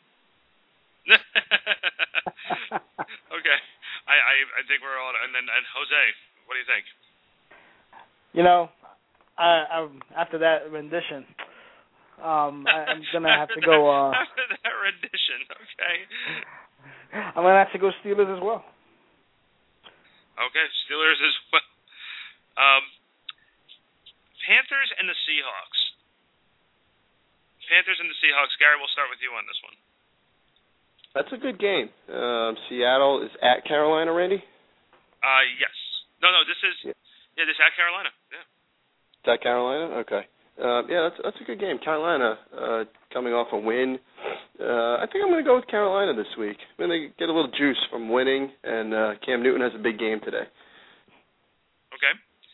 [SPEAKER 2] Okay. I, I I think we're all, and then and Jose, what do you think?
[SPEAKER 3] You know, I, I after that rendition, um, I, I'm gonna have to go. Uh,
[SPEAKER 2] after that rendition, okay.
[SPEAKER 3] I'm gonna have to go Steelers as well.
[SPEAKER 2] Okay, Steelers as well. Um, Panthers and the Seahawks. Panthers and the Seahawks. Gary, we'll start with you on this one.
[SPEAKER 5] That's a good game. Um, Seattle is at Carolina, Randy?
[SPEAKER 2] Uh, yes. No, no, this is,
[SPEAKER 5] yeah,
[SPEAKER 2] yeah this is at Carolina. Yeah.
[SPEAKER 5] It's at Carolina? Okay. Uh, yeah, that's that's a good game. Carolina uh, coming off a win. Uh, I think I'm going to go with Carolina this week. I'm going to get a little juice from winning, and uh, Cam Newton has a big game today.
[SPEAKER 2] Okay.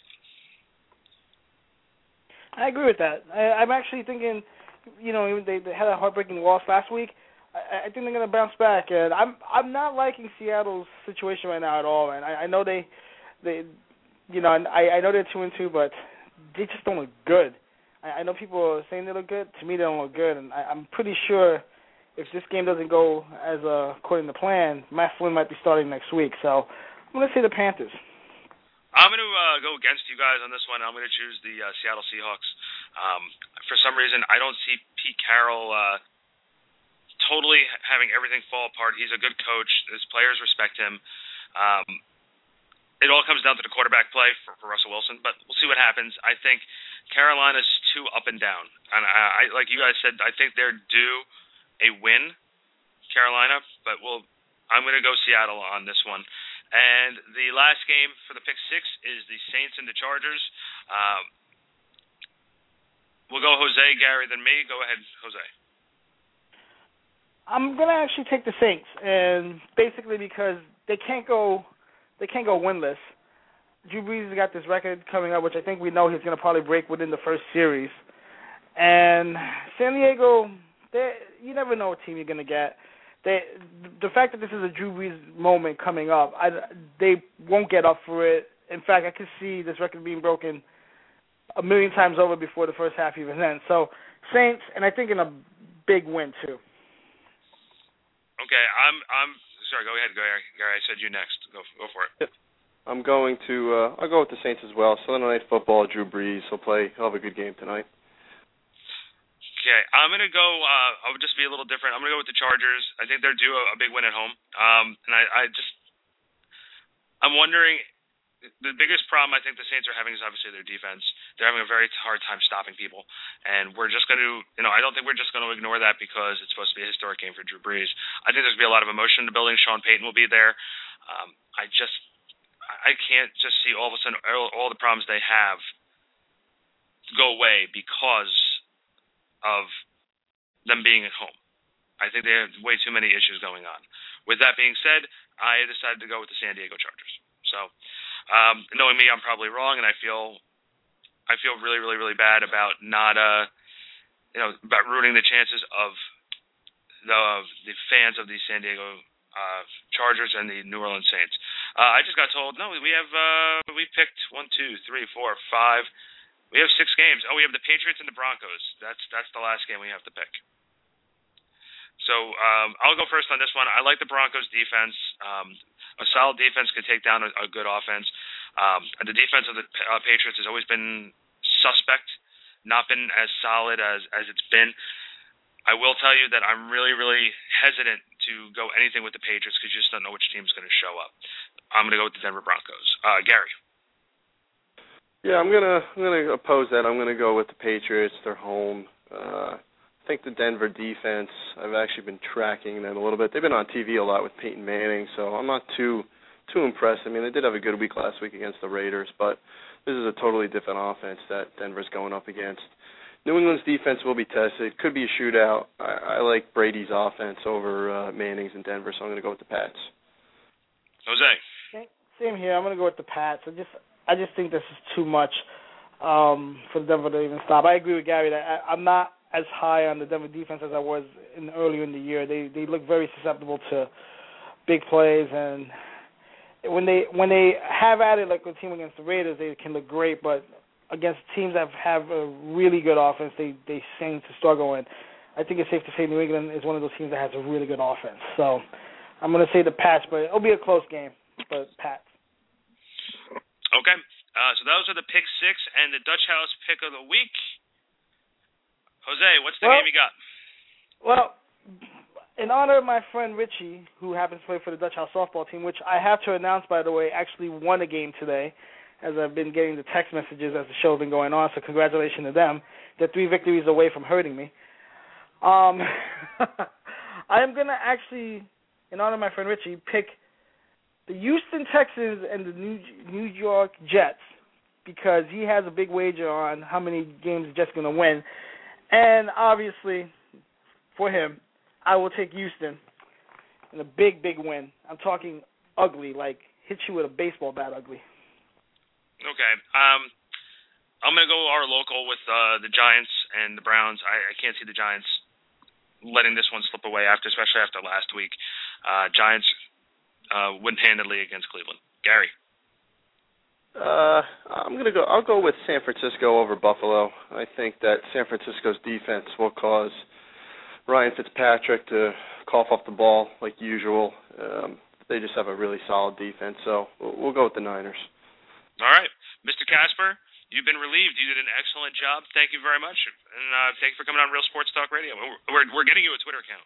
[SPEAKER 3] I agree with that. I, I'm actually thinking, you know, they, they had a heartbreaking loss last week. I, I think they're going to bounce back, and I'm I'm not liking Seattle's situation right now at all. And I, I know they, they, you know, I I know they're two and two, but they just don't look good. I, I know people are saying they look good. To me, they don't look good, and I, I'm pretty sure if this game doesn't go as uh, according to plan, Matt Flynn might be starting next week. So I'm going to say the Panthers.
[SPEAKER 2] I'm going to uh, go against you guys on this one. I'm going to choose the uh, Seattle Seahawks. Um, for some reason, I don't see Pete Carroll uh, totally having everything fall apart. He's a good coach. His players respect him. Um, it all comes down to the quarterback play for, for Russell Wilson, but we'll see what happens. I think Carolina's too up and down. And I, I like you guys said, I think they're due a win, Carolina, but we'll, I'm going to go Seattle on this one. And the last game for the pick six is the Saints and the Chargers. Um, we'll go Jose, Gary, then me. Go ahead, Jose.
[SPEAKER 3] I'm gonna actually take the Saints, and basically because they can't go, they can't go winless. Drew Brees has got this record coming up, which I think we know he's gonna probably break within the first series. And San Diego, they you never know what team you're gonna get. They, the fact that this is a Drew Brees moment coming up, I, they won't get up for it. In fact, I could see this record being broken a million times over before the first half even ends. So, Saints, and I think in a big win too.
[SPEAKER 2] Okay, I'm I'm sorry. Go ahead, Gary. Gary, I said you next. Go go for it.
[SPEAKER 5] I'm going to. Uh, I'll go with the Saints as well. Sunday Night Football. Drew Brees. He'll play. He'll have a good game tonight.
[SPEAKER 2] Okay, I'm going to go, uh, I'll just be a little different. I'm going to go with the Chargers. I think they're due a, a big win at home. Um, and I, I just, I'm wondering, the biggest problem I think the Saints are having is obviously their defense. They're having a very hard time stopping people. And we're just going to, you know, I don't think we're just going to ignore that because it's supposed to be a historic game for Drew Brees. I think there's going to be a lot of emotion in the building. Sean Payton will be there. Um, I just, I can't just see all of a sudden all, all the problems they have go away because of them being at home. I think they have way too many issues going on. With that being said, I decided to go with the San Diego Chargers. So, um, knowing me, I'm probably wrong, and I feel, I feel really, really, really bad about not, uh, you know, about ruining the chances of the of the fans of the San Diego uh, Chargers and the New Orleans Saints. Uh, I just got told, no, we have, uh, we picked one, two, three, four, five. We have six games. Oh, we have the Patriots and the Broncos. That's that's the last game we have to pick. So um, I'll go first on this one. I like the Broncos' defense. Um, a solid defense could take down a, a good offense. Um, the defense of the uh, Patriots has always been suspect, not been as solid as, as it's been. I will tell you that I'm really, really hesitant to go anything with the Patriots because you just don't know which team's going to show up. I'm going to go with the Denver Broncos. Uh, Gary.
[SPEAKER 5] Yeah, I'm gonna I'm gonna oppose that. I'm gonna go with the Patriots. They're home. Uh, I think the Denver defense. I've actually been tracking them a little bit. They've been on T V a lot with Peyton Manning, so I'm not too too impressed. I mean, they did have a good week last week against the Raiders, but this is a totally different offense that Denver's going up against. New England's defense will be tested. Could be a shootout. I, I like Brady's offense over uh, Manning's in Denver, so I'm gonna go with the Pats.
[SPEAKER 2] Jose.
[SPEAKER 3] Same here. I'm gonna go with the Pats. I just. I just think this is too much um, for Denver to even stop. I agree with Gary that I, I'm not as high on the Denver defense as I was in earlier in the year. They they look very susceptible to big plays, and when they when they have at it like a team against the Raiders, they can look great, but against teams that have a really good offense, they they seem to struggle. And I think it's safe to say New England is one of those teams that has a really good offense. So I'm going to say the Pats, but it'll be a close game, but Pats.
[SPEAKER 2] Okay, uh, so those are the pick six and the Dutch House pick of the week. Jose, what's the
[SPEAKER 3] well,
[SPEAKER 2] game you got?
[SPEAKER 3] Well, in honor of my friend Richie, who happens to play for the Dutch House softball team, which I have to announce, by the way, actually won a game today, as I've been getting the text messages as the show has been going on, so congratulations to them. They're three victories away from hurting me. Um, I am going to actually, in honor of my friend Richie, pick the Houston Texans and the New New York Jets, because he has a big wager on how many games the Jets are going to win. And obviously, for him, I will take Houston in a big, big win. I'm talking ugly, like hit you with a baseball bat ugly.
[SPEAKER 2] Okay. Um, I'm going to go our local with uh, the Giants and the Browns. I, I can't see the Giants letting this one slip away, after, especially after last week. Uh, Giants uh, win handedly against Cleveland. Gary.
[SPEAKER 5] Uh, I'm gonna go. I'll go with San Francisco over Buffalo. I think that San Francisco's defense will cause Ryan Fitzpatrick to cough up the ball like usual. Um, they just have a really solid defense, so we'll, we'll go with the Niners.
[SPEAKER 2] All right, Mister Casper, you've been relieved. You did an excellent job. Thank you very much, and uh, thank you for coming on Real Sports Talk Radio. We're we're, we're getting you a Twitter account.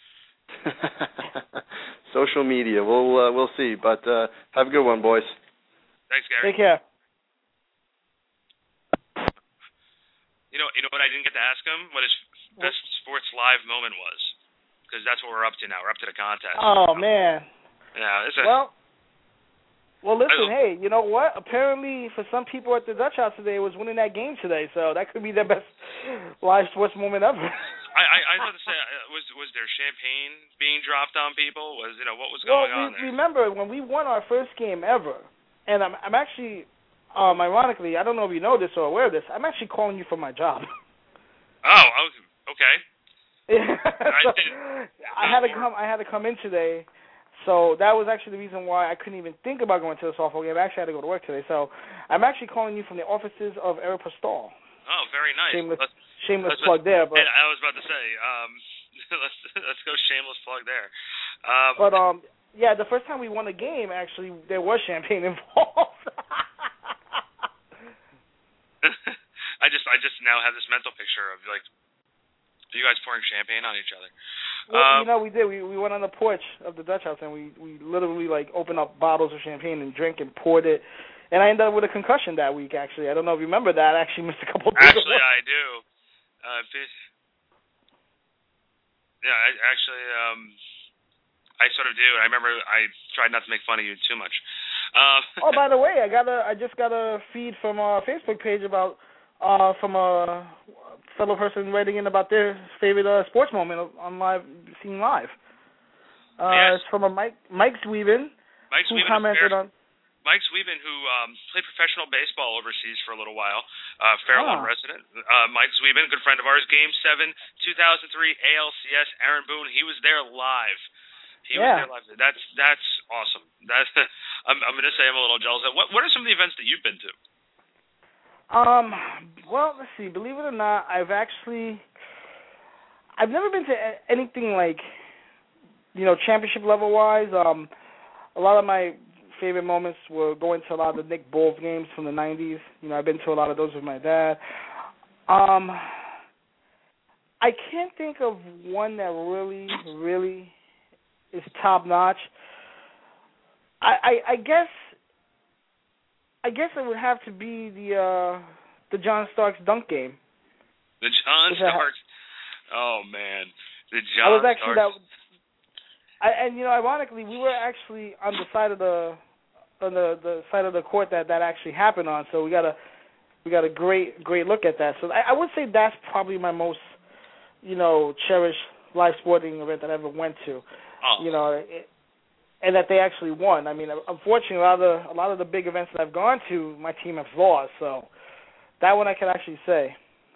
[SPEAKER 5] Social media. We'll uh, we'll see, but uh, have a good one, boys.
[SPEAKER 2] Thanks, Gary.
[SPEAKER 3] Take care.
[SPEAKER 2] You know, you know what I didn't get to ask him? What his best sports live moment was, because that's what we're up to now. We're up to the contest.
[SPEAKER 3] Oh man.
[SPEAKER 2] Yeah. It's a,
[SPEAKER 3] well. Well, listen. Hey, you know what? Apparently, for some people at the Dutch House today, it was winning that game today. So that could be their best live sports moment ever.
[SPEAKER 2] I, I, I was about to say, was was there champagne being dropped on people? Was you know what was
[SPEAKER 3] well,
[SPEAKER 2] going on there?
[SPEAKER 3] Remember when we won our first game ever, and I'm I'm actually, um, ironically, I don't know if you know this or aware of this, I'm actually calling you for my job.
[SPEAKER 2] Oh, okay.
[SPEAKER 3] Yeah, so I, I had to come. I had to come in today, so that was actually the reason why I couldn't even think about going to the softball game. I actually had to go to work today, so I'm actually calling you from the offices of Eric Postal.
[SPEAKER 2] Oh, very nice.
[SPEAKER 3] Shameless,
[SPEAKER 2] let's,
[SPEAKER 3] shameless
[SPEAKER 2] let's,
[SPEAKER 3] plug there. But
[SPEAKER 2] I was about to say, um, let's let's go shameless plug there. Um,
[SPEAKER 3] but um, yeah, the first time we won a game, actually, there was champagne involved.
[SPEAKER 2] I just I just now have this mental picture of like you guys pouring champagne on each other.
[SPEAKER 3] Well,
[SPEAKER 2] um,
[SPEAKER 3] you know, we did. We we went on the porch of the Dutch House and we we literally like opened up bottles of champagne and drank and poured it. And I ended up with a concussion that week. Actually, I don't know if you remember that. I actually missed a couple of days.
[SPEAKER 2] Actually, I do. Uh, yeah, I actually um, I sort of do. I remember I tried not to make fun of you too much. Uh,
[SPEAKER 3] oh, by the way, I got a I just got a feed from our Facebook page about. Uh, from a fellow person writing in about their favorite uh, sports moment on live, seen live. Uh,
[SPEAKER 2] yes.
[SPEAKER 3] It's from a Mike Mike Sweven,
[SPEAKER 2] Mike
[SPEAKER 3] who
[SPEAKER 2] Sweven
[SPEAKER 3] commented on.
[SPEAKER 2] Mike Sweven, who um, played professional baseball overseas for a little while, uh, Fairlawn
[SPEAKER 3] ah.
[SPEAKER 2] resident. Uh, Mike Sweven, good friend of ours. Game seven, two thousand three A L C S. Aaron Boone, he was there live. He
[SPEAKER 3] yeah.
[SPEAKER 2] was there live. That's that's awesome. That's I'm I'm going to say I'm a little jealous. What what are some of the events that you've been to?
[SPEAKER 3] Um, well, let's see. Believe it or not, I've actually, I've never been to anything like, you know, championship level wise. Um, a lot of my favorite moments were going to a lot of the Nick Bulls games from the nineties. You know, I've been to a lot of those with my dad. Um, I can't think of one that really, really is top notch. I, I, I guess. I guess it would have to be the uh, the John Starks dunk game.
[SPEAKER 2] The John Starks. Oh man, the John
[SPEAKER 3] I was actually
[SPEAKER 2] Starks.
[SPEAKER 3] That. I, and you know, ironically, we were actually on the side of the on the, the side of the court that, that actually happened on. So we got a we got a great great look at that. So I, I would say that's probably my most you know cherished live sporting event that I ever went to.
[SPEAKER 2] Oh.
[SPEAKER 3] You know. It, And that they actually won. I mean, unfortunately, a lot of the a lot of the big events that I've gone to, my team has lost. So that one I can actually say.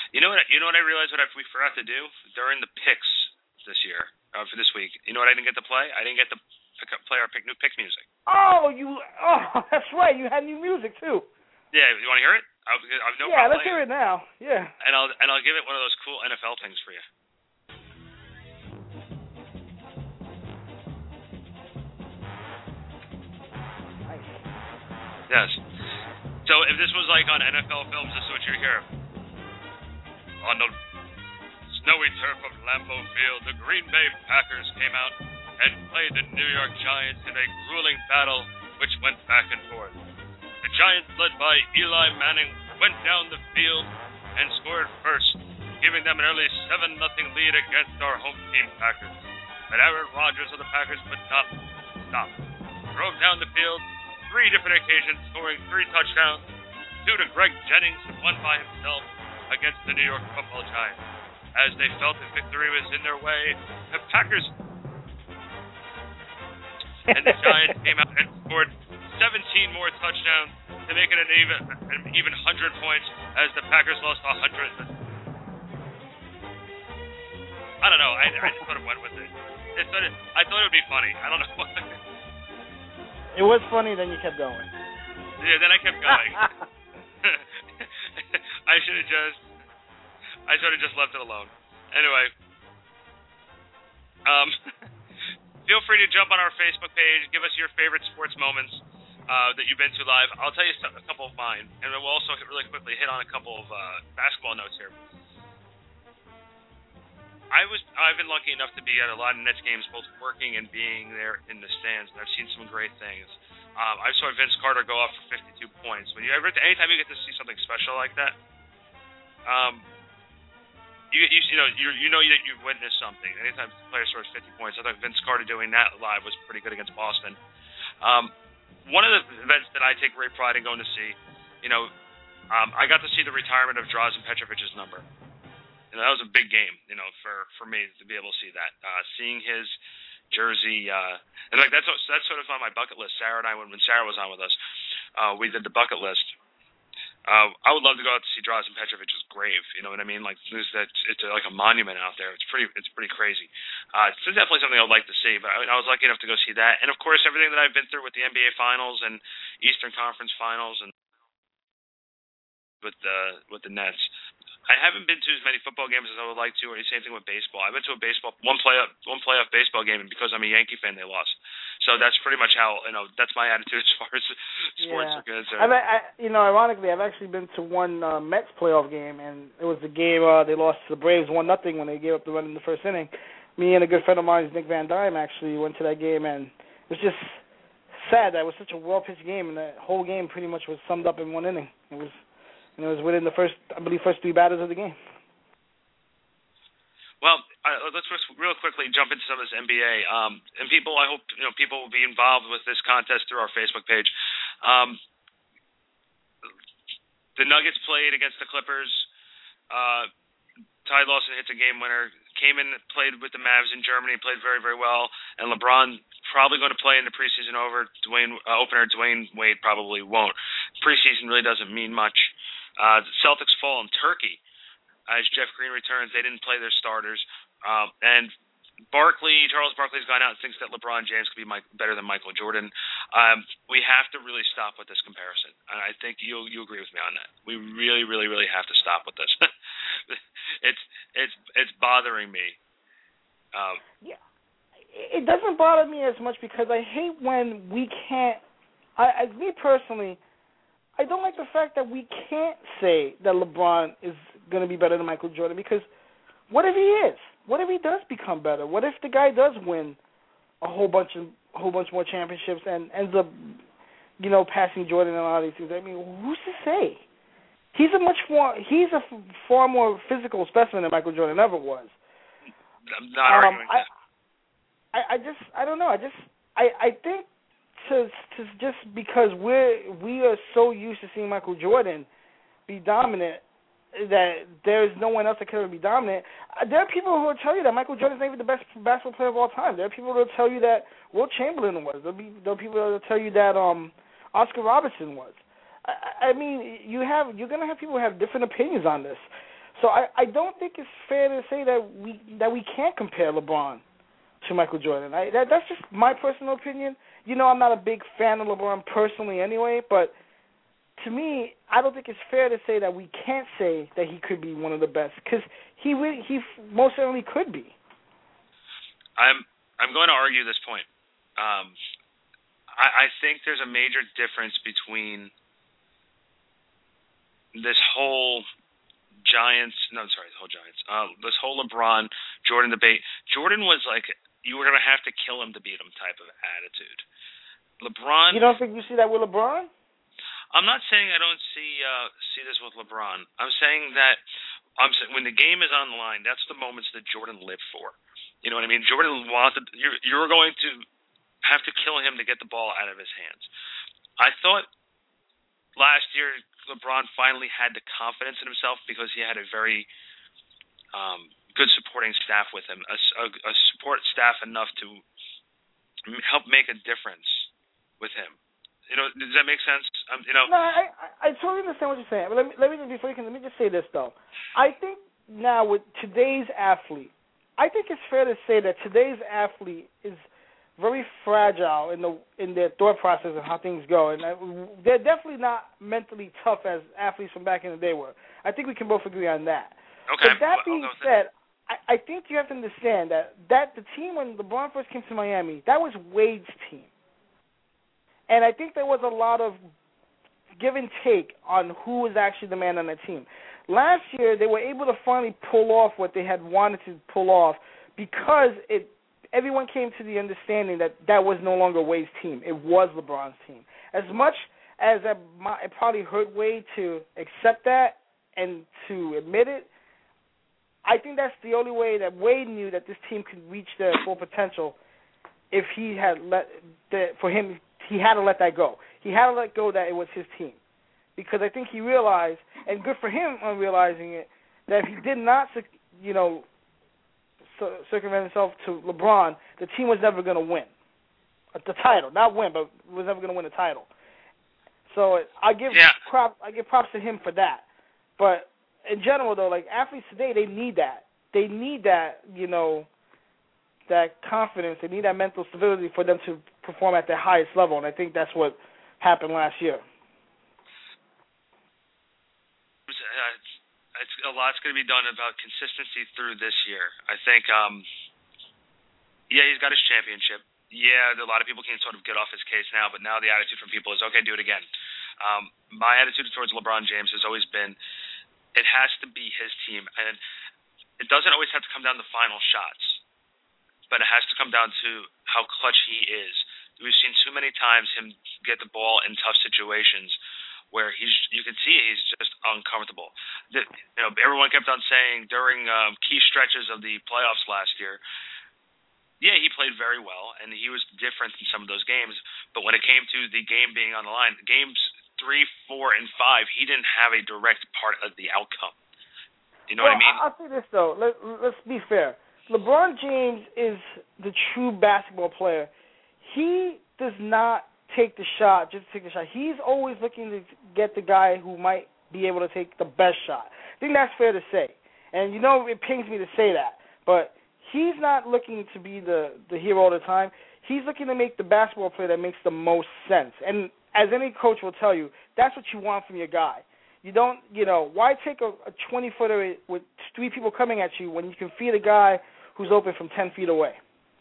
[SPEAKER 2] You know what? You know what I realized? What I, we forgot to do during the picks this year uh, for this week. You know what I didn't get to play? I didn't get to pick up, play our pick, new pick music.
[SPEAKER 3] Oh, you! Oh, that's right. You had new music too.
[SPEAKER 2] Yeah, you want to hear it? I, I have no
[SPEAKER 3] yeah,
[SPEAKER 2] problem
[SPEAKER 3] let's hear it now. Yeah.
[SPEAKER 2] And I'll and I'll give it one of those cool N F L things for you.
[SPEAKER 3] Nice.
[SPEAKER 2] Yes. So if this was like on N F L films, this is what you hear. On the snowy turf of Lambeau Field, the Green Bay Packers came out and played the New York Giants in a grueling battle which went back and forth. The Giants, led by Eli Manning, went down the field and scored first, giving them an early seven nothing lead against our home team Packers. But Aaron Rodgers of the Packers would not stop. Drove down the field three different occasions, scoring three touchdowns, two to Greg Jennings and one by himself against the New York Football Giants. As they felt that victory was in their way, the Packers and the Giants came out and scored seventeen more touchdowns to make it an even an even one hundred points as the Packers lost one hundred. I don't know. I, I just sort of went with it. it, sort of, I thought it would be funny. I don't know why.
[SPEAKER 3] It was funny, then you kept going.
[SPEAKER 2] Yeah, then I kept going. I should have just, I should have just left it alone. Anyway, um, feel free to jump on our Facebook page. Give us your favorite sports moments uh, that you've been to live. I'll tell you a couple of mine, and then we'll also really quickly hit on a couple of uh, basketball notes here. I was, I've been lucky enough to be at a lot of Nets games, both working and being there in the stands, and I've seen some great things. Um, I saw Vince Carter go off for fifty-two points. When you ever, anytime you get to see something special like that, um, you you, you know you you know that you've witnessed something. Anytime a player scores fifty points, I thought Vince Carter doing that live was pretty good against Boston. Um, one of the events that I take great pride in going to see, you know, um, I got to see the retirement of Drazen Petrovic's number. You know, that was a big game, you know, for, for me to be able to see that. Uh, seeing his jersey, uh, and like that's that's sort of on my bucket list. Sarah and I, when, when Sarah was on with us, uh, we did the bucket list. Uh, I would love to go out to see Drazen Petrovic's grave. You know what I mean? Like there's that, it's a, like a monument out there. It's pretty, it's pretty crazy. Uh, it's definitely something I'd like to see. But I, I was lucky enough to go see that, and of course everything that I've been through with the N B A Finals and Eastern Conference Finals and with the with the Nets. I haven't been to as many football games as I would like to, or the same thing with baseball. I went to a baseball one playoff one playoff baseball game, and because I'm a Yankee fan, they lost. So that's pretty much how you know that's my attitude as far as sports
[SPEAKER 3] yeah.
[SPEAKER 2] are concerned.
[SPEAKER 3] I've, I, you know, ironically, I've actually been to one uh, Mets playoff game, and it was the game uh, they lost to the Braves one nothing when they gave up the run in the first inning. Me and a good friend of mine, Nick Van Dyne, actually went to that game, and it was just sad that it was such a well pitched game, and the whole game pretty much was summed up in one inning. It was. And it was within the first, I believe, first three batters of the game.
[SPEAKER 2] Well, uh, let's just real quickly jump into some of this N B A. Um, and people, I hope you know people will be involved with this contest through our Facebook page. Um, the Nuggets played against the Clippers. Uh, Ty Lawson hits a game winner. Came in, played with the Mavs in Germany, played very, very well. And LeBron probably going to play in the preseason over Dwayne uh, opener. Dwayne Wade probably won't. Preseason really doesn't mean much. Uh, the Celtics fall in Turkey as Jeff Green returns. They didn't play their starters. Um, and Barkley, Charles Barkley's gone out and thinks that LeBron James could be Mike, better than Michael Jordan. Um, we have to really stop with this comparison. And I think you you agree with me on that. We really, really, really have to stop with this. it's it's it's bothering me. Um,
[SPEAKER 3] yeah, it doesn't bother me as much because I hate when we can't. I, as me personally, I don't like the fact that we can't say that LeBron is going to be better than Michael Jordan because what if he is? What if he does become better? What if the guy does win a whole bunch of a whole bunch more championships and ends up, you know, passing Jordan and all these things? I mean, who's to say? He's a much more he's a far more physical specimen than Michael Jordan ever was.
[SPEAKER 2] I'm not
[SPEAKER 3] um,
[SPEAKER 2] arguing
[SPEAKER 3] I,
[SPEAKER 2] that.
[SPEAKER 3] I, I just I don't know. I just I, I think. To, to just because we're we are so used to seeing Michael Jordan be dominant that there's no one else that can ever be dominant. There are people who will tell you that Michael Jordan is maybe the best basketball player of all time. There are people who will tell you that Wilt Chamberlain was. There'll be there are people who will tell you that um Oscar Robertson was. I, I mean, you have you're gonna have people who have different opinions on this. So I, I don't think it's fair to say that we that we can't compare LeBron to Michael Jordan. I, that, that's just my personal opinion. You know, I'm not a big fan of LeBron personally anyway, but to me, I don't think it's fair to say that we can't say that he could be one of the best, because he really, he most certainly could be.
[SPEAKER 2] I'm I'm going to argue this point. Um, I, I think there's a major difference between this whole Giants, no, sorry, the whole Giants, uh, this whole LeBron Jordan debate. Jordan was like, you were going to have to kill him to beat him type of attitude. LeBron.
[SPEAKER 3] You don't think you see that with LeBron?
[SPEAKER 2] I'm not saying I don't see uh, see this with LeBron. I'm saying that I'm saying when the game is on the line, that's the moments that Jordan lived for. You know what I mean? Jordan wanted you're you're going to have to kill him to get the ball out of his hands. I thought last year LeBron finally had the confidence in himself because he had a very um, good supporting staff with him, a, a, a support staff enough to help make a difference with him. You know, does that make sense? Um, you know.
[SPEAKER 3] No, I, I I totally understand what you're saying. But let me let me just before you can let me just say this though. I think now with today's athlete, I think it's fair to say that today's athlete is very fragile in the in their thought process and how things go, and they're definitely not mentally tough as athletes from back in the day were. I think we can both agree on that.
[SPEAKER 2] Okay.
[SPEAKER 3] But that being said, I, I think you have to understand that that the team when LeBron first came to Miami, that was Wade's team. And I think there was a lot of give and take on who was actually the man on the team. Last year, they were able to finally pull off what they had wanted to pull off because it everyone came to the understanding that that was no longer Wade's team. It was LeBron's team. As much as it probably hurt Wade to accept that and to admit it, I think that's the only way that Wade knew that this team could reach their full potential if he had let the, for him he had to let that go. He had to let go that it was his team. Because I think he realized, and good for him on realizing it, that if he did not, you know, circumvent himself to LeBron, the team was never going to win. The title, not win, but was never going to win the title. So I give
[SPEAKER 2] yeah.
[SPEAKER 3] prop, I give props to him for that. But in general, though, like athletes today, they need that. They need that, you know, that confidence. They need that mental stability for them to perform at their highest level, and I think that's what happened last year.
[SPEAKER 2] It's, a lot's going to be done about consistency through this year. I think, um, yeah, he's got his championship. Yeah, a lot of people can sort of get off his case now, but now the attitude from people is, okay, do it again. Um, my attitude towards LeBron James has always been, it has to be his team, and it doesn't always have to come down to final shots, but it has to come down to how clutch he is. We've seen too many times him get the ball in tough situations where he's, you can see he's just uncomfortable. The, you know, everyone kept on saying during um, key stretches of the playoffs last year, yeah, he played very well, and he was different in some of those games. But when it came to the game being on the line, games three, four, and five, he didn't have a direct part of the outcome. You know
[SPEAKER 3] well,
[SPEAKER 2] what I mean?
[SPEAKER 3] I'll say this, though. Let, let's be fair. LeBron James is the true basketball player. He does not take the shot just to take the shot. He's always looking to get the guy who might be able to take the best shot. I think that's fair to say. And, you know, it pains me to say that. But he's not looking to be the, the hero all the time. He's looking to make the basketball play that makes the most sense. And as any coach will tell you, that's what you want from your guy. You don't, you know, why take a twenty-footer with three people coming at you when you can feed a guy who's open from ten feet away?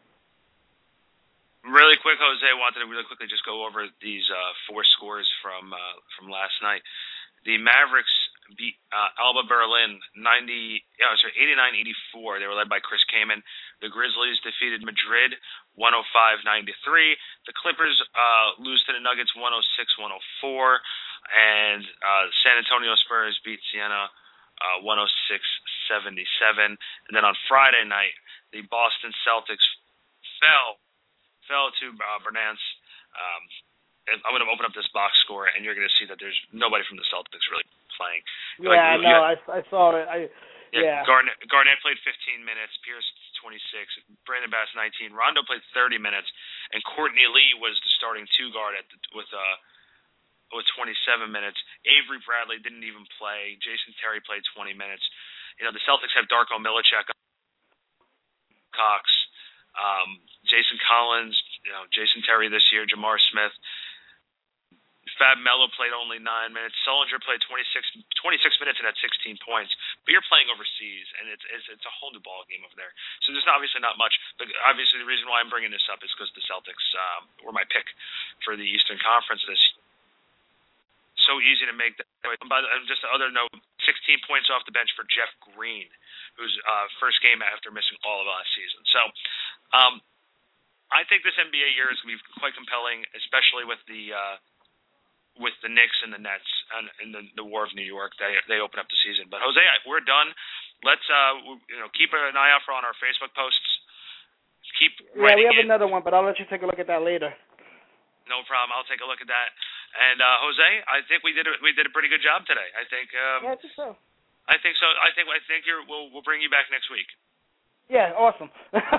[SPEAKER 2] Really quick, Jose, wanted to really quickly just go over these uh, four scores from uh, from last night. The Mavericks beat uh, Alba Berlin ninety, yeah, sorry, eighty-nine eighty-four. They were led by Chris Kaman. The Grizzlies defeated Madrid one oh five ninety-three. The Clippers uh, lose to the Nuggets one oh six one oh four, and uh, San Antonio Spurs beat Siena uh, one oh six seventy-seven. And then on Friday night, the Boston Celtics fell. fell to uh, Bertans. Um, and I'm going to open up this box score, and you're going to see that there's nobody from the Celtics really playing.
[SPEAKER 3] Yeah,
[SPEAKER 2] like,
[SPEAKER 3] no, I, I saw it. I,
[SPEAKER 2] yeah,
[SPEAKER 3] yeah.
[SPEAKER 2] Garnett, Garnett played fifteen minutes, Pierce twenty-six, Brandon Bass nineteen, Rondo played thirty minutes, and Courtney Lee was the starting two guard at the, with uh with twenty-seven minutes. Avery Bradley didn't even play. Jason Terry played twenty minutes. you know, the Celtics have Darko Milicic, Cox, um, Jason Collins, you know, Jason Terry this year, Jamar Smith. Fab Melo played only nine minutes. Sullinger played twenty-six, twenty-six minutes and had sixteen points. But you're playing overseas, and it's it's, it's a whole new ball game over there. So there's obviously not much. But obviously the reason why I'm bringing this up is because the Celtics um, were my pick for the Eastern Conference this year. So easy to make that. But just the other note, sixteen points off the bench for Jeff Green, whose uh, first game after missing all of last season. So um, I think this N B A year is going to be quite compelling, especially with the uh, with the Knicks and the Nets and, and the, the War of New York. They they open up the season. But Jose, we're done. Let's uh, you know keep an eye out for on our Facebook posts. Keep
[SPEAKER 3] yeah, we have
[SPEAKER 2] in.
[SPEAKER 3] another one, but I'll let you take a look at that later.
[SPEAKER 2] No problem. I'll take a look at that. And uh, Jose, I think we did a, we did a pretty good job today. I think. Um,
[SPEAKER 3] yeah, I think so.
[SPEAKER 2] I think so. I think I think you're. We'll we'll bring you back next week.
[SPEAKER 3] Yeah, awesome.
[SPEAKER 2] All right,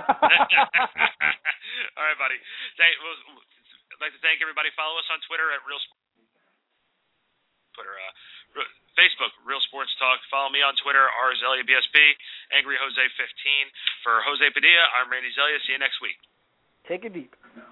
[SPEAKER 2] buddy. Thank, we'll, I'd like to thank everybody. Follow us on Twitter at Real. Twitter, uh, Facebook, Real Sports Talk. Follow me on Twitter, R Zelia B S P, Angry Jose fifteen. For Jose Padilla, I'm Randy Zelia. See you next week.
[SPEAKER 3] Take it deep.